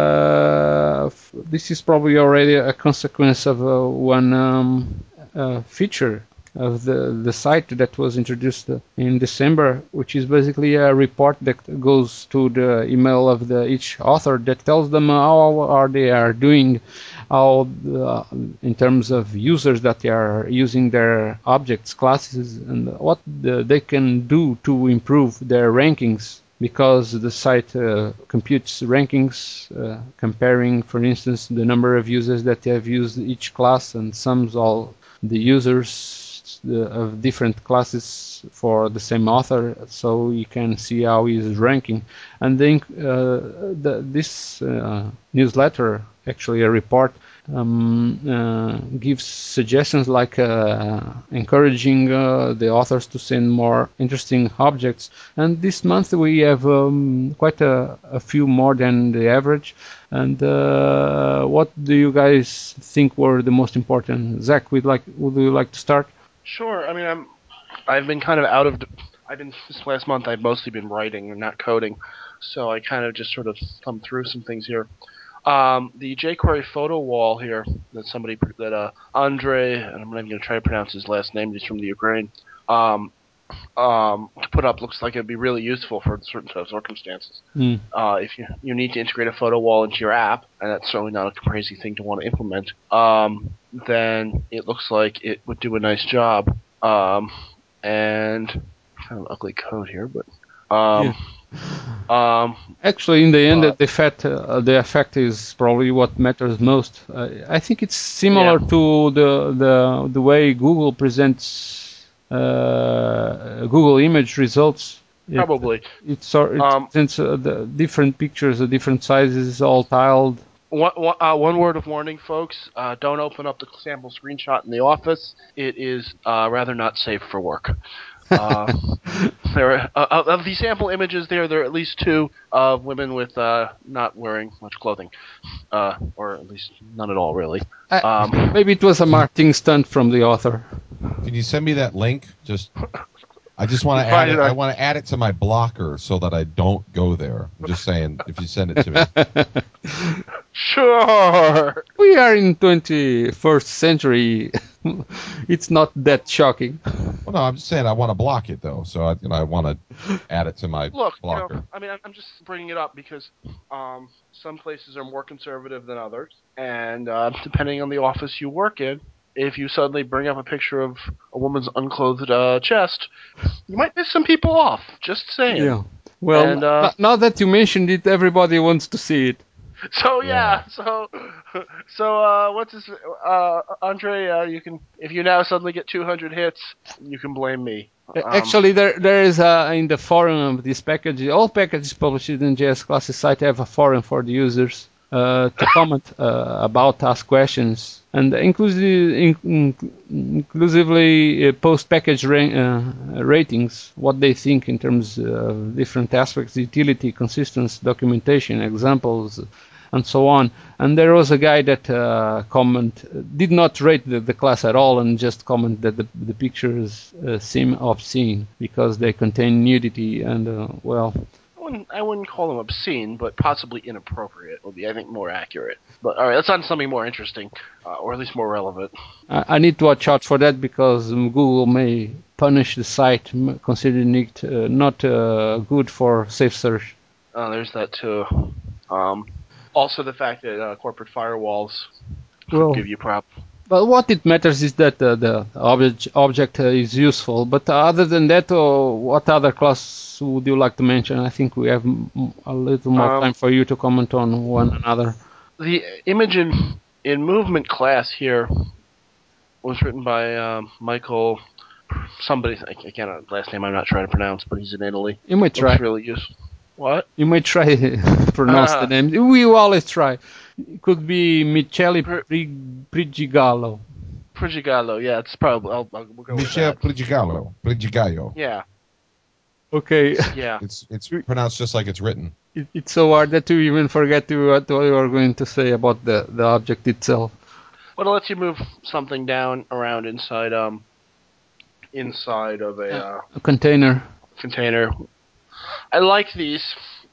uh, this is probably already a consequence of uh, one um, uh, feature of the, the site that was introduced in December, which is basically a report that goes to the email of the each author that tells them how are they are doing, how uh, in terms of users that they are using their objects, classes, and what the, they can do to improve their rankings. Because the site uh, computes rankings, uh, comparing, for instance, the number of users that have used each class and sums all the users of different classes for the same author, so you can see how he's ranking. And then uh, the, this uh, newsletter, actually a report, um, uh, gives suggestions like uh, encouraging uh, the authors to send more interesting objects. And this month we have um, quite a, a few more than the average. And uh, what do you guys think were the most important? Zach, would like would you like to start? Sure. I mean, I'm. I've been kind of out of. I've been this last month. I've mostly been writing and not coding, so I kind of just sort of thumbed through some things here. Um, the jQuery photo wall here that somebody that uh, Andre, and I'm not even going to try to pronounce his last name. He's from the Ukraine. Um, um, to put up looks like it'd be really useful for certain circumstances. Mm. Uh, if you you need to integrate a photo wall into your app, and that's certainly not a crazy thing to want to implement, um, then it looks like it would do a nice job. Um, and kind of ugly code here, but um, Yeah. um, Actually, in the end, but- the effect, uh, the effect is probably what matters most. Uh, I think it's similar Yeah. to the the the way Google presents uh, Google image results. It- Probably. It's sort it Um, presents uh, the different pictures, the different sizes, all tiled. One, one, uh, one word of warning, folks. Uh, don't open up the sample screenshot in the office. It is uh, rather not safe for work. Uh, there are, uh, of the sample images there, there are at least two of women with uh, not wearing much clothing. Uh, or at least none at all, really. I- Um, maybe it was a marketing stunt from the author. Can you send me that link? Just, I just want to Find add it. it on- I want to add it to my blocker so that I don't go there. I'm just saying, if you send it to me. Sure. We are in twenty-first century. It's not that shocking. Well, no, I'm just saying I want to block it though, so I, you know, I want to add it to my Look, you blocker. know, I mean, I'm- I'm just bringing it up because um, some places are more conservative than others, and uh, depending on the office you work in, if you suddenly bring up a picture of a woman's unclothed uh, chest, you might piss some people off. Just saying. Yeah. Well, And, uh, n- now that you mentioned it, everybody wants to see it. So yeah, Yeah. so so uh, what's this? Uh, Andre, uh, you can if you now suddenly get two hundred hits, you can blame me. Um, Actually, there there is a, in the forum of this package, all packages published in J S Classes site have a forum for the users uh, to comment uh, about, ask questions, and inclusive, in, in, inclusively uh, post package ra- uh, ratings, what they think in terms of different aspects, utility, consistency, documentation, examples, and so on. And there was a guy that uh, comment did not rate the, the class at all and just commented that the, the pictures uh, seem obscene because they contain nudity and, uh, well, I wouldn't, I wouldn't call them obscene, but possibly inappropriate would be, I think, more accurate. But all right, let's on to something more interesting, uh, or at least more relevant. I, I need to watch out for that because um, Google may punish the site m- considering it uh, not uh, good for safe search. Uh, there's that too. Um, also, the fact that uh, corporate firewalls Well, give you prop. But what it matters is that uh, the object, object uh, is useful. But other than that, uh, what other class would you like to mention? I think we have m- a little more Um, time for you to comment on one another. The image in, in movement class here was written by um, Michael. Somebody, I can't last name I'm not trying to pronounce, but he's in Italy. You might try. Looks really useful. What? You might try to pronounce the name. We always try. It could be Michele Pr- Pri- Prigigallo. Prigigallo, yeah, it's probably. I'll, I'll we'll go with Michel that. Prigigallo. Prigigallo. Yeah, Okay. yeah. It's it's pronounced just like it's written. It, it's so hard that you even forget to, what you are going to say about the, the object itself. But it lets you move something down around inside um inside of a uh, A container. container. I like these.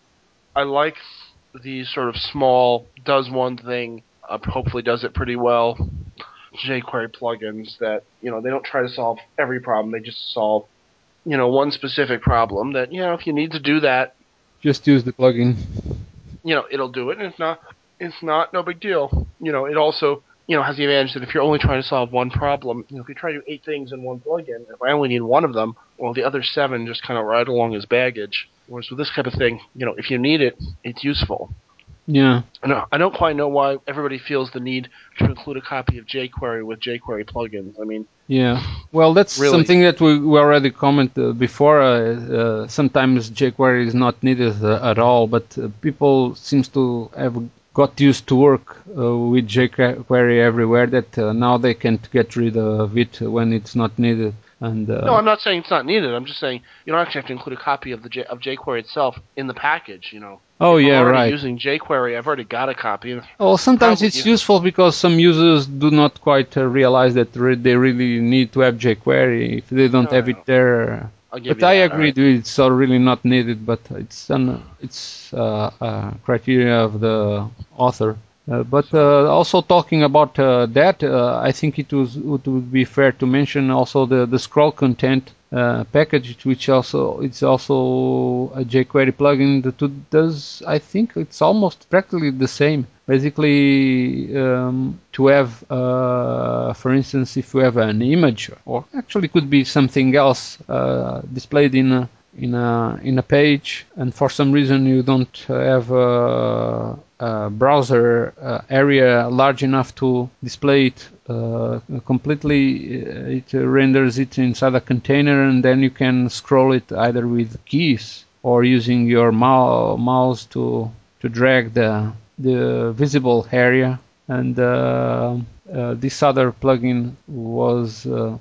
I like these sort of small, does one thing, uh, hopefully does it pretty well, jQuery plugins that, you know, they don't try to solve every problem. They just solve, you know, one specific problem that, you know, if you need to do that, Just use the plugin. you know, it'll do it. And if not, it's not, no big deal. You know, it also, you know, has the advantage that if you're only trying to solve one problem, you know, if you try to do eight things in one plugin, if I only need one of them, well, the other seven just kind of ride along as baggage. Whereas with this type of thing, you know, if you need it, it's useful. Yeah. No, I don't quite know why everybody feels the need to include a copy of jQuery with jQuery plugins. I mean, Yeah. Well, that's Really? something that we, we already commented before. Uh, uh, sometimes jQuery is not needed uh, at all, but uh, people seems to have got used to work uh, with jQuery everywhere that uh, now they can't get rid of it when it's not needed. And uh, no, I'm not saying it's not needed. I'm just saying you don't actually have to include a copy of the J- of jQuery itself in the package. You know. oh If yeah, I'm already right. using jQuery, I've already got a copy. Well, sometimes Probably it's you- useful because some users do not quite uh, realize that re- they really need to have jQuery. If they don't No, have no. it there, I'll give But you I that. agree Right. with you, it's uh, really not needed, but it's an it's uh, uh, criteria of the author. Uh, but uh, also talking about uh, that, uh, I think it was it would be fair to mention also the, the scroll content uh, package, which also it's also a jQuery plugin that does. I think it's almost practically the same. Basically, um, to have, uh, for instance, if you have an image, or actually could be something else uh, displayed in a, in a in a page, and for some reason you don't have a, a browser uh, area large enough to display it uh, completely, it renders it inside a container, and then you can scroll it either with keys or using your mou- mouse to to drag the the visible area. And uh, uh, this other plugin was uh,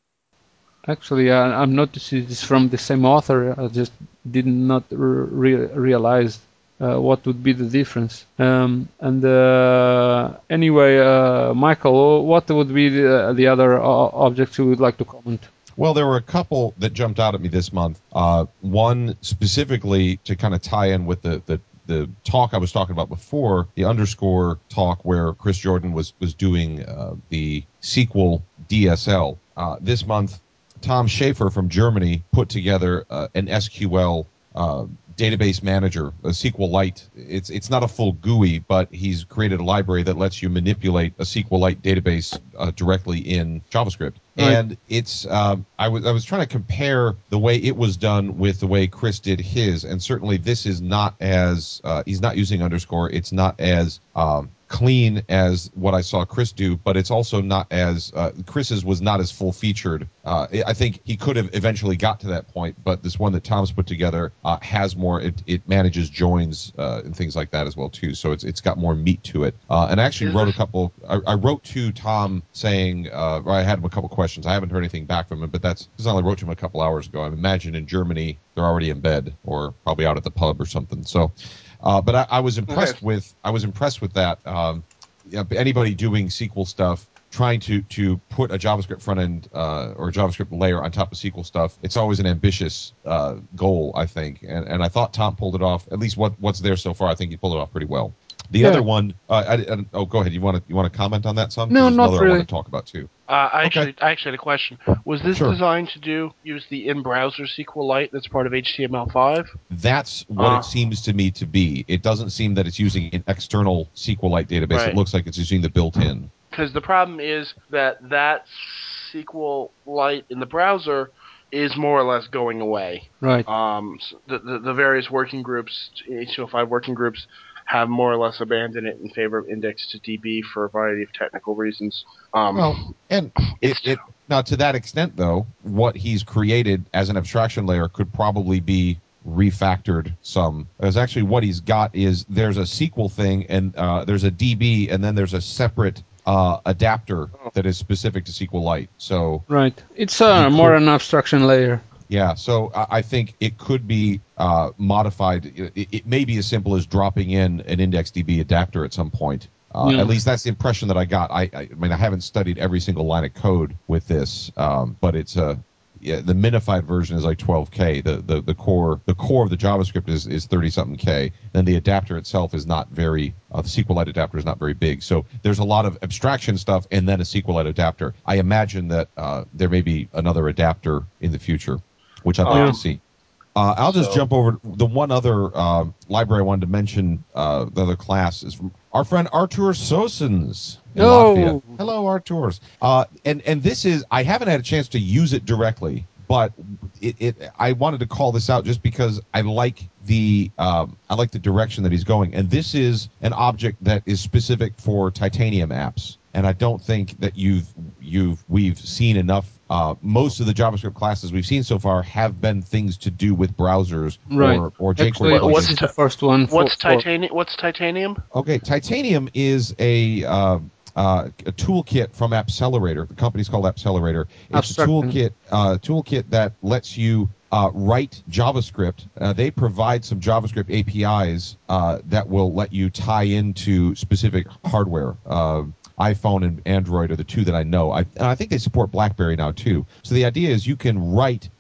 actually I, I'm noticing this from the same author. I just did not re- realize uh, what would be the difference. Um, and uh, anyway, uh, Michael, what would be the, the other o- objects you would like to comment? Well, there were a couple that jumped out at me this month. Uh, one specifically to kind of tie in with the, the the talk I was talking about before, the underscore talk where Chris Jordan was was doing uh, the S Q L D S L. Uh, this month, Tom Schaefer from Germany put together uh, an S Q L uh, database manager, a SQLite. It's it's not a full G U I, but he's created a library that lets you manipulate a SQLite database uh, directly in JavaScript. Right. And it's um, I was I was trying to compare the way it was done with the way Chris did his, and certainly this is not as uh, he's not using underscore. It's not as um, clean as what I saw Chris do, but it's also not as uh, Chris's was not as full featured. Uh, I think he could have eventually got to that point, but this one that Tom's put together uh, has more. It, it manages joins uh, and things like that as well too. So it's it's got more meat to it. Uh, and I actually Is wrote this- a couple. I, I wrote to Tom saying, uh, or I had him a couple questions. I haven't heard anything back from him, but that's because I only wrote to him a couple hours ago. I imagine in Germany they're already in bed or probably out at the pub or something. So, uh, but I, I was impressed Okay. with I was impressed with that. Um, yeah, anybody doing S Q L stuff, trying to to put a JavaScript front end uh, or a JavaScript layer on top of S Q L stuff, it's always an ambitious uh, goal, I think. And and I thought Tom pulled it off. At least what what's there so far, I think he pulled it off pretty well. The Yeah. other one, uh, I, I, oh, go ahead. You want to you want to comment on that, some? No, There's not another I really. want to talk about too. Uh, I Okay. actually, I actually had a question. Was this Sure. designed to do use the in-browser SQLite that's part of H T M L five? That's what Uh, it seems to me to be. It doesn't seem that it's using an external SQLite database. Right. It looks like it's using the built-in. Because the problem is that that SQLite in the browser is more or less going away. Right. Um, s- the, the the various working groups, H T M L five working groups, have more or less abandoned it in favor of index to D B for a variety of technical reasons. Um, Well, and it, It's- it now to that extent, though, what he's created as an abstraction layer could probably be refactored some. Because actually, what he's got is there's a S Q L thing, and uh, there's a D B, and then there's a separate uh, adapter that is specific to SQLite. So Right. It's uh, You more could- an abstraction layer. yeah, so I I think it could be uh, modified. It, it may be as simple as dropping in an IndexedDB adapter at some point. Uh, Yeah. At least that's the impression that I got. I, I, I mean, I haven't studied every single line of code with this, um, but it's a yeah, the minified version is like twelve K. The, the the core the core of the JavaScript is is thirty something K. Then the adapter itself is not very uh, the SQLite adapter is not very big. So there's a lot of abstraction stuff and then a SQLite adapter. I imagine that uh, there may be another adapter in the future, which I'd like Yeah. to see. Uh, I'll just So- jump over the one other uh, library I wanted to mention. Uh, the other class is from our friend Artur Sosens in Oh. Latvia. Hello, Arturs. Uh, and and this is I haven't had a chance to use it directly, but it, it I wanted to call this out just because I like the um, I like the direction that he's going. And this is an object that is specific for Titanium apps. And I don't think that you've you've we've seen enough. Uh, most of the JavaScript classes we've seen so far have been things to do with browsers Right. or or Actually, jQuery. what's this plugins. is the first one. For, what's for- titanium? What's titanium? Okay, Titanium is a uh, uh, a toolkit from Appcelerator. The company's called Appcelerator. It's a Abstraction. toolkit uh, toolkit that lets you uh, write JavaScript. Uh, they provide some JavaScript A P Is uh, that will let you tie into specific hardware. Uh, iPhone and Android are the two that I know. I, and I think they support BlackBerry now too. So the idea is you can write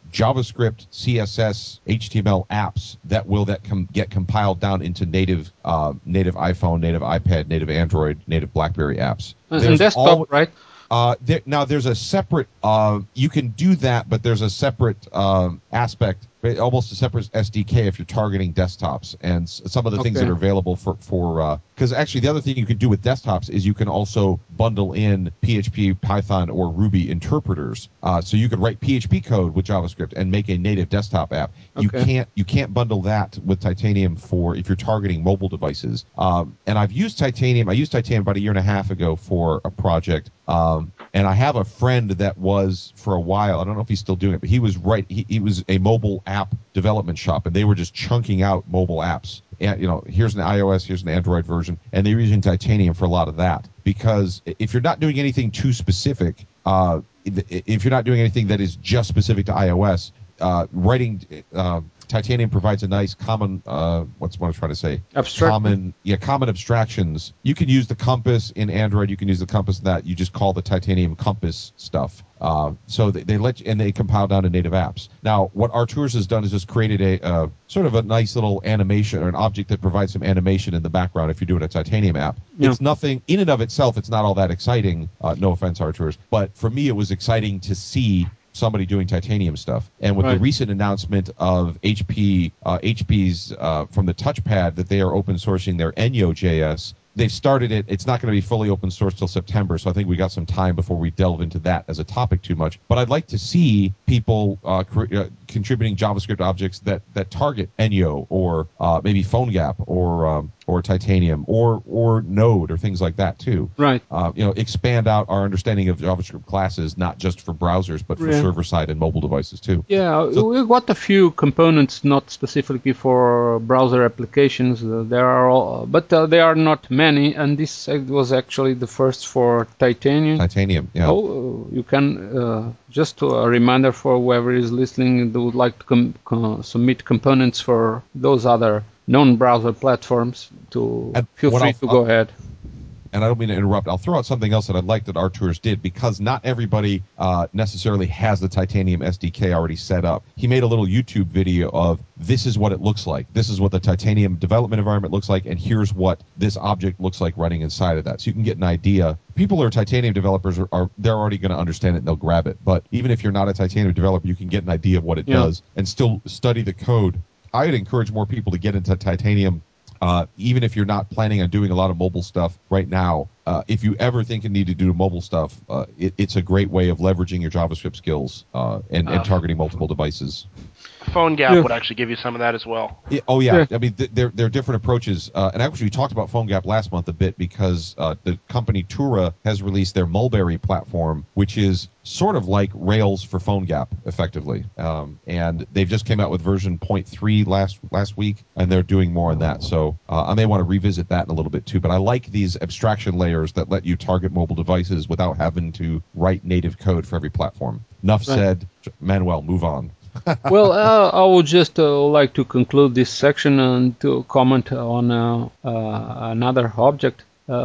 JavaScript, C S S, H T M L apps that will that com- get compiled down into native uh, native iPhone, native iPad, native Android, native BlackBerry apps. And, and desktop, all, right? Uh, there, now, there's a separate, uh, you can do that, but there's a separate um, aspect, almost a separate S D K if you're targeting desktops. And s- some of the things Okay. that are available for, for because actually the other thing you can do with desktops is you can also bundle in P H P, Python, or Ruby interpreters. Uh, so you could write P H P code with JavaScript and make a native desktop app. You Okay. can't you can't bundle that with Titanium for if you're targeting mobile devices. Um, and I've used Titanium. I used Titanium about a year and a half ago for a project. Um, and I have a friend that was for a while. I don't know if he's still doing it, but he was right. He, he was a mobile app development shop, and they were just chunking out mobile apps. And, you know, here's an iOS, here's an Android version, and they were using Titanium for a lot of that. Because if you're not doing anything too specific, uh, if you're not doing anything that is just specific to iOS, uh, writing uh, Titanium provides a nice common, uh, what's what I was trying to say? Abstract. Common, yeah, common abstractions. You can use the compass in Android. You can use the compass in that. You just call the Titanium compass stuff. Uh, so they, they let you, and they compile down to native apps. Now, what Artours has done is just created a uh, sort of a nice little animation or an object that provides some animation in the background if you're doing a Titanium app. Yeah. It's nothing, in and of itself, it's not all that exciting. Uh, no offense, Artours. But for me, it was exciting to see somebody doing Titanium stuff. And with Right. the recent announcement of H P, uh, H P's uh, from the touchpad that they are open sourcing their Enyo J S, they've started it. It's not going to be fully open source till September, so I think we got some time before we delve into that as a topic too much. But I'd like to see people uh, cr- uh, contributing JavaScript objects that, that target Enyo or uh, maybe PhoneGap or um, or Titanium or or Node or things like that too. Right. Uh, you know, expand out our understanding of JavaScript classes, not just for browsers, but for Yeah. server-side and mobile devices too. Yeah, So- we got a few components, not specifically for browser applications. Uh, there are, all, but uh, they are not many, and this was actually the first for Titanium. Titanium, yeah. Oh, you can uh, just a reminder for whoever is listening that would like to com- com- submit components for those other non-browser platforms. To And feel what free I'll- to go ahead. And I don't mean to interrupt. I'll throw out something else that I'd like that Artours did, because not everybody uh, necessarily has the Titanium S D K already set up. He made a little YouTube video of this is what it looks like. This is what the Titanium development environment looks like, and here's what this object looks like running inside of that. So you can get an idea. People who are Titanium developers are, are they're already going to understand it and they'll grab it. But even if you're not a Titanium developer, you can get an idea of what it Yeah. does and still study the code. I would encourage more people to get into Titanium. Uh, even if you're not planning on doing a lot of mobile stuff right now, uh, if you ever think you need to do mobile stuff, uh, it, it's a great way of leveraging your JavaScript skills uh, and, and Uh, targeting multiple devices. PhoneGap Yeah. would actually give you some of that as well. Yeah, oh yeah, Yeah. I mean th- there there are different approaches, uh, and actually we talked about PhoneGap last month a bit because uh, the company Tura has released their Mulberry platform, which is sort of like Rails for PhoneGap, effectively, um, and they've just came out with version point three last last week, and they're doing more on that. So uh, I may want to revisit that in a little bit too. But I like these abstraction layers that let you target mobile devices without having to write native code for every platform. Enough Right. said. Manuel, move on. Well, uh, I would just uh, like to conclude this section and to comment on uh, uh, another object.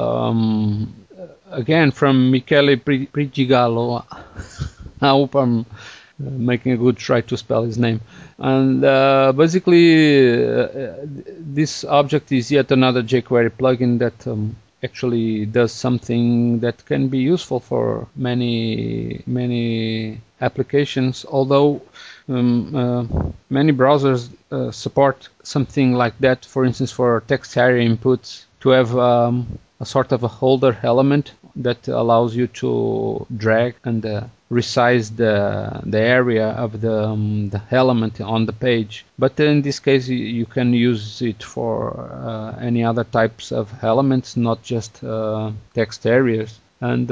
Um, again, from Michele Pri- Prigigallo. I hope I'm uh, making a good try to spell his name. And uh, basically, uh, this object is yet another jQuery plugin that um, actually does something that can be useful for many, many applications, although um, uh, many browsers uh, support something like that, for instance, for text area inputs, to have um, a sort of a holder element that allows you to drag and uh, resize the the area of the, um, the element on the page. But in this case, you, you can use it for uh, any other types of elements, not just uh, text areas. And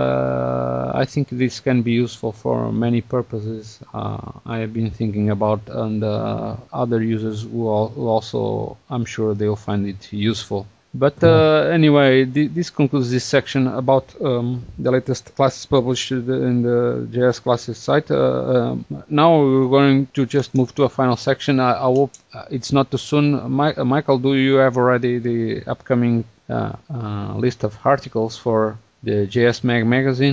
uh, I think this can be useful for many purposes. Uh, I have been thinking about, and uh, other users will also, I'm sure they'll find it useful. But uh, anyway, th- this concludes this section about um, the latest classes published in the J S Classes site. Uh, um, now we're going to just move to a final section. I, I hope it's not too soon. My, uh, Michael, do you have already the upcoming uh, uh, list of articles for the J S Mag magazine?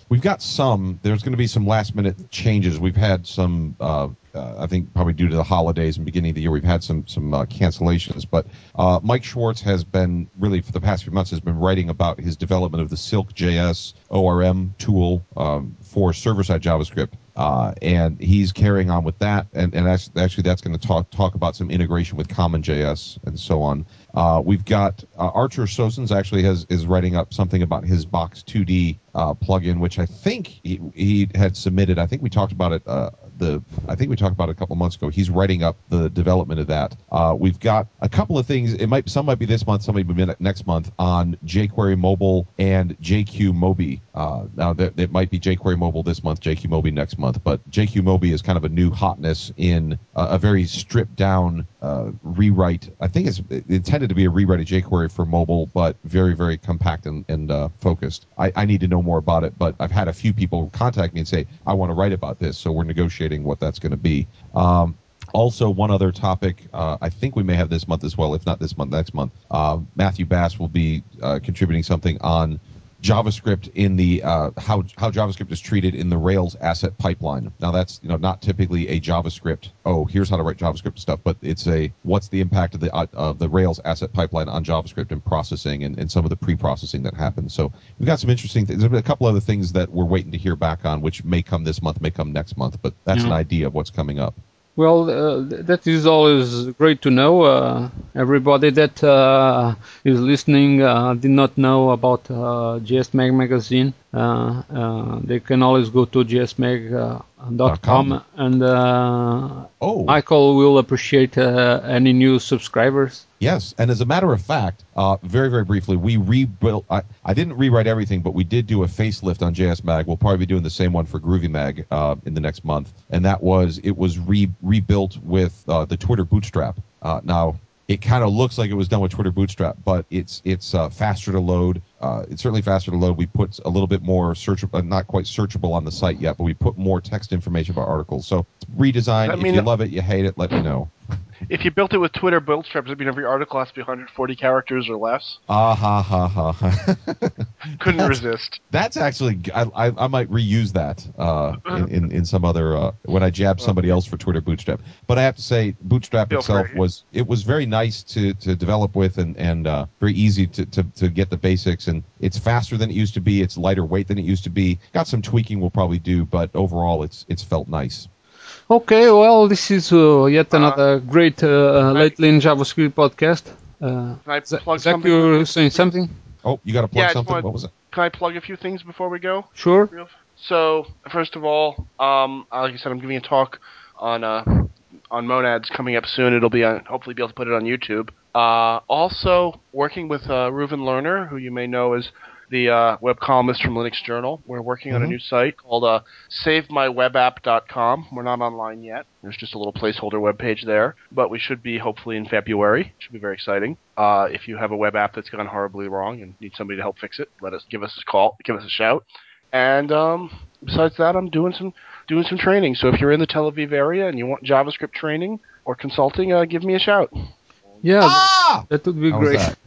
We've got some. There's going to be some last minute changes. We've had some, uh, uh, I think probably due to the holidays and beginning of the year, we've had some some uh, cancellations. But uh, Mike Schwartz has been really for the past few months has been writing about his development of the Silk J S O R M tool um, for server-side JavaScript. Uh, and he's carrying on with that, and, and actually, actually that's going to talk talk about some integration with CommonJS and so on. Uh, we've got uh, Archer Sosens actually has is writing up something about his Box two D uh, plugin, which I think he, he had submitted. I think we talked about it. Uh, the I think we talked about it a couple months ago. He's writing up the development of that. Uh, we've got a couple of things. It might some might be this month, some might be next month on jQuery Mobile and J Q Mobi. Uh, now that it might be jQuery Mobile this month, J Q Mobi next month, but J Q Mobi is kind of a new hotness in uh, a very stripped down uh, rewrite. I think it's intended to be a rewrite of jQuery for mobile, but very very compact and, and uh, focused. I, I need to know more about it, but I've had a few people contact me and say I want to write about this, so we're negotiating what that's going to be. Um, Also, one other topic, uh, I think we may have this month as well, if not this month, next month. Uh, Matthew Bass will be uh, contributing something on JavaScript in the uh, how how JavaScript is treated in the Rails asset pipeline. Now, that's you know not typically a JavaScript. Oh, here's how to write JavaScript stuff, but it's a what's the impact of the uh, of the Rails asset pipeline on JavaScript and processing and, and some of the pre-processing that happens. So we've got some interesting things. There's a couple other things that we're waiting to hear back on, which may come this month, may come next month, but that's Yeah. an idea of what's coming up. Well, uh, that is always great to know. Uh, everybody that uh, is listening uh, did not know about uh, J S Mag magazine. Uh, uh, they can always go to j s mag dot com, and uh, oh. Michael will appreciate uh, any new subscribers. Yes, and as a matter of fact, uh, very, very briefly, we rebuilt, I, I didn't rewrite everything, but we did do a facelift on J S Mag. We'll probably be doing the same one for Groovy Mag uh, in the next month, and that was, it was re, rebuilt with uh, the Twitter Bootstrap. Uh, now, it kind of looks like it was done with Twitter Bootstrap, but it's it's uh, faster to load. Uh, it's certainly faster to load. We put a little bit more searchable, uh, not quite searchable on the site yet, but we put more text information about articles. So it's redesigned. If you love it, you hate it, let me know. If you built it with Twitter Bootstrap, does it mean every article has to be one hundred forty characters or less? Ah ha ha ha. ha. Couldn't that's, resist. That's actually, I, I, I might reuse that uh, in, in, in some other, uh, when I jab somebody else for Twitter Bootstrap. But I have to say, Bootstrap Feel itself free. was, it was very nice to, to develop with and, and uh, very easy to, to, to get the basics. And it's faster than it used to be. It's lighter weight than it used to be. Got some tweaking we'll probably do, but overall it's it's felt nice. Okay, well, this is uh, yet another Uh, great uh, Lately in JavaScript podcast. Uh, Can I Zach, plug Zach, something? you were quickly? saying something? Oh, you got to plug Yeah, I just something? wanted- What was it? Can I plug a few things before we go? Sure. Real- So, first of all, um, like I said, I'm giving a talk on uh, on Monads coming up soon. It'll be on, hopefully be able to put it on YouTube. Uh, also, working with uh, Reuven Lerner, who you may know as the uh, web columnist from Linux Journal. We're working on a Mhm. new site called uh, save my web app dot com. We're not online yet. There's just a little placeholder web page there, but we should be hopefully in February. Should be very exciting. Uh, if you have a web app that's gone horribly wrong and need somebody to help fix it, let us give us a call, give us a shout. And um, besides that, I'm doing some doing some training. So if you're in the Tel Aviv area and you want JavaScript training or consulting, uh, give me a shout. Yeah, Ah! that would be How was great. that?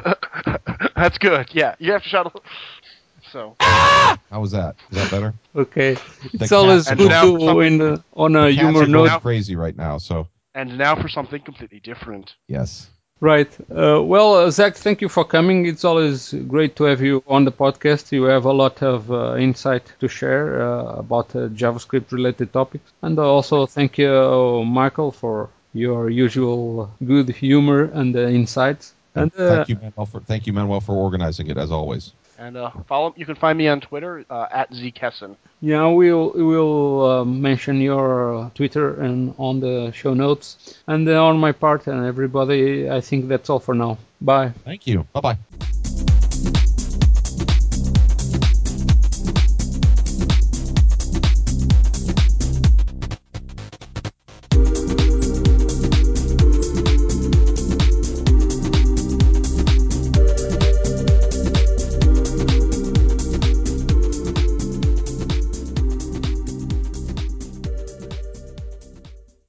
That's good. Yeah, you have to shout. a- So How was that? Is that better? Okay, The it's always cats good are to going- go in uh, on a The cats humor are going note. crazy right now, so and now for something completely different. yes. Right. Uh, well, uh, Zach, thank you for coming. It's always great to have you on the podcast. You have a lot of uh, insight to share uh, about uh, JavaScript-related topics. And also thank you, Michael, for your usual good humor and uh, insights. And uh, Thank you, Manuel, for thank you, Manuel, for organizing it as always. And uh, follow. You can find me on Twitter uh, at zkessen. yeah, we'll we'll uh, mention your uh, Twitter and on the show notes. And uh, on my part and everybody, I think that's all for now. Bye. Thank you. Bye bye.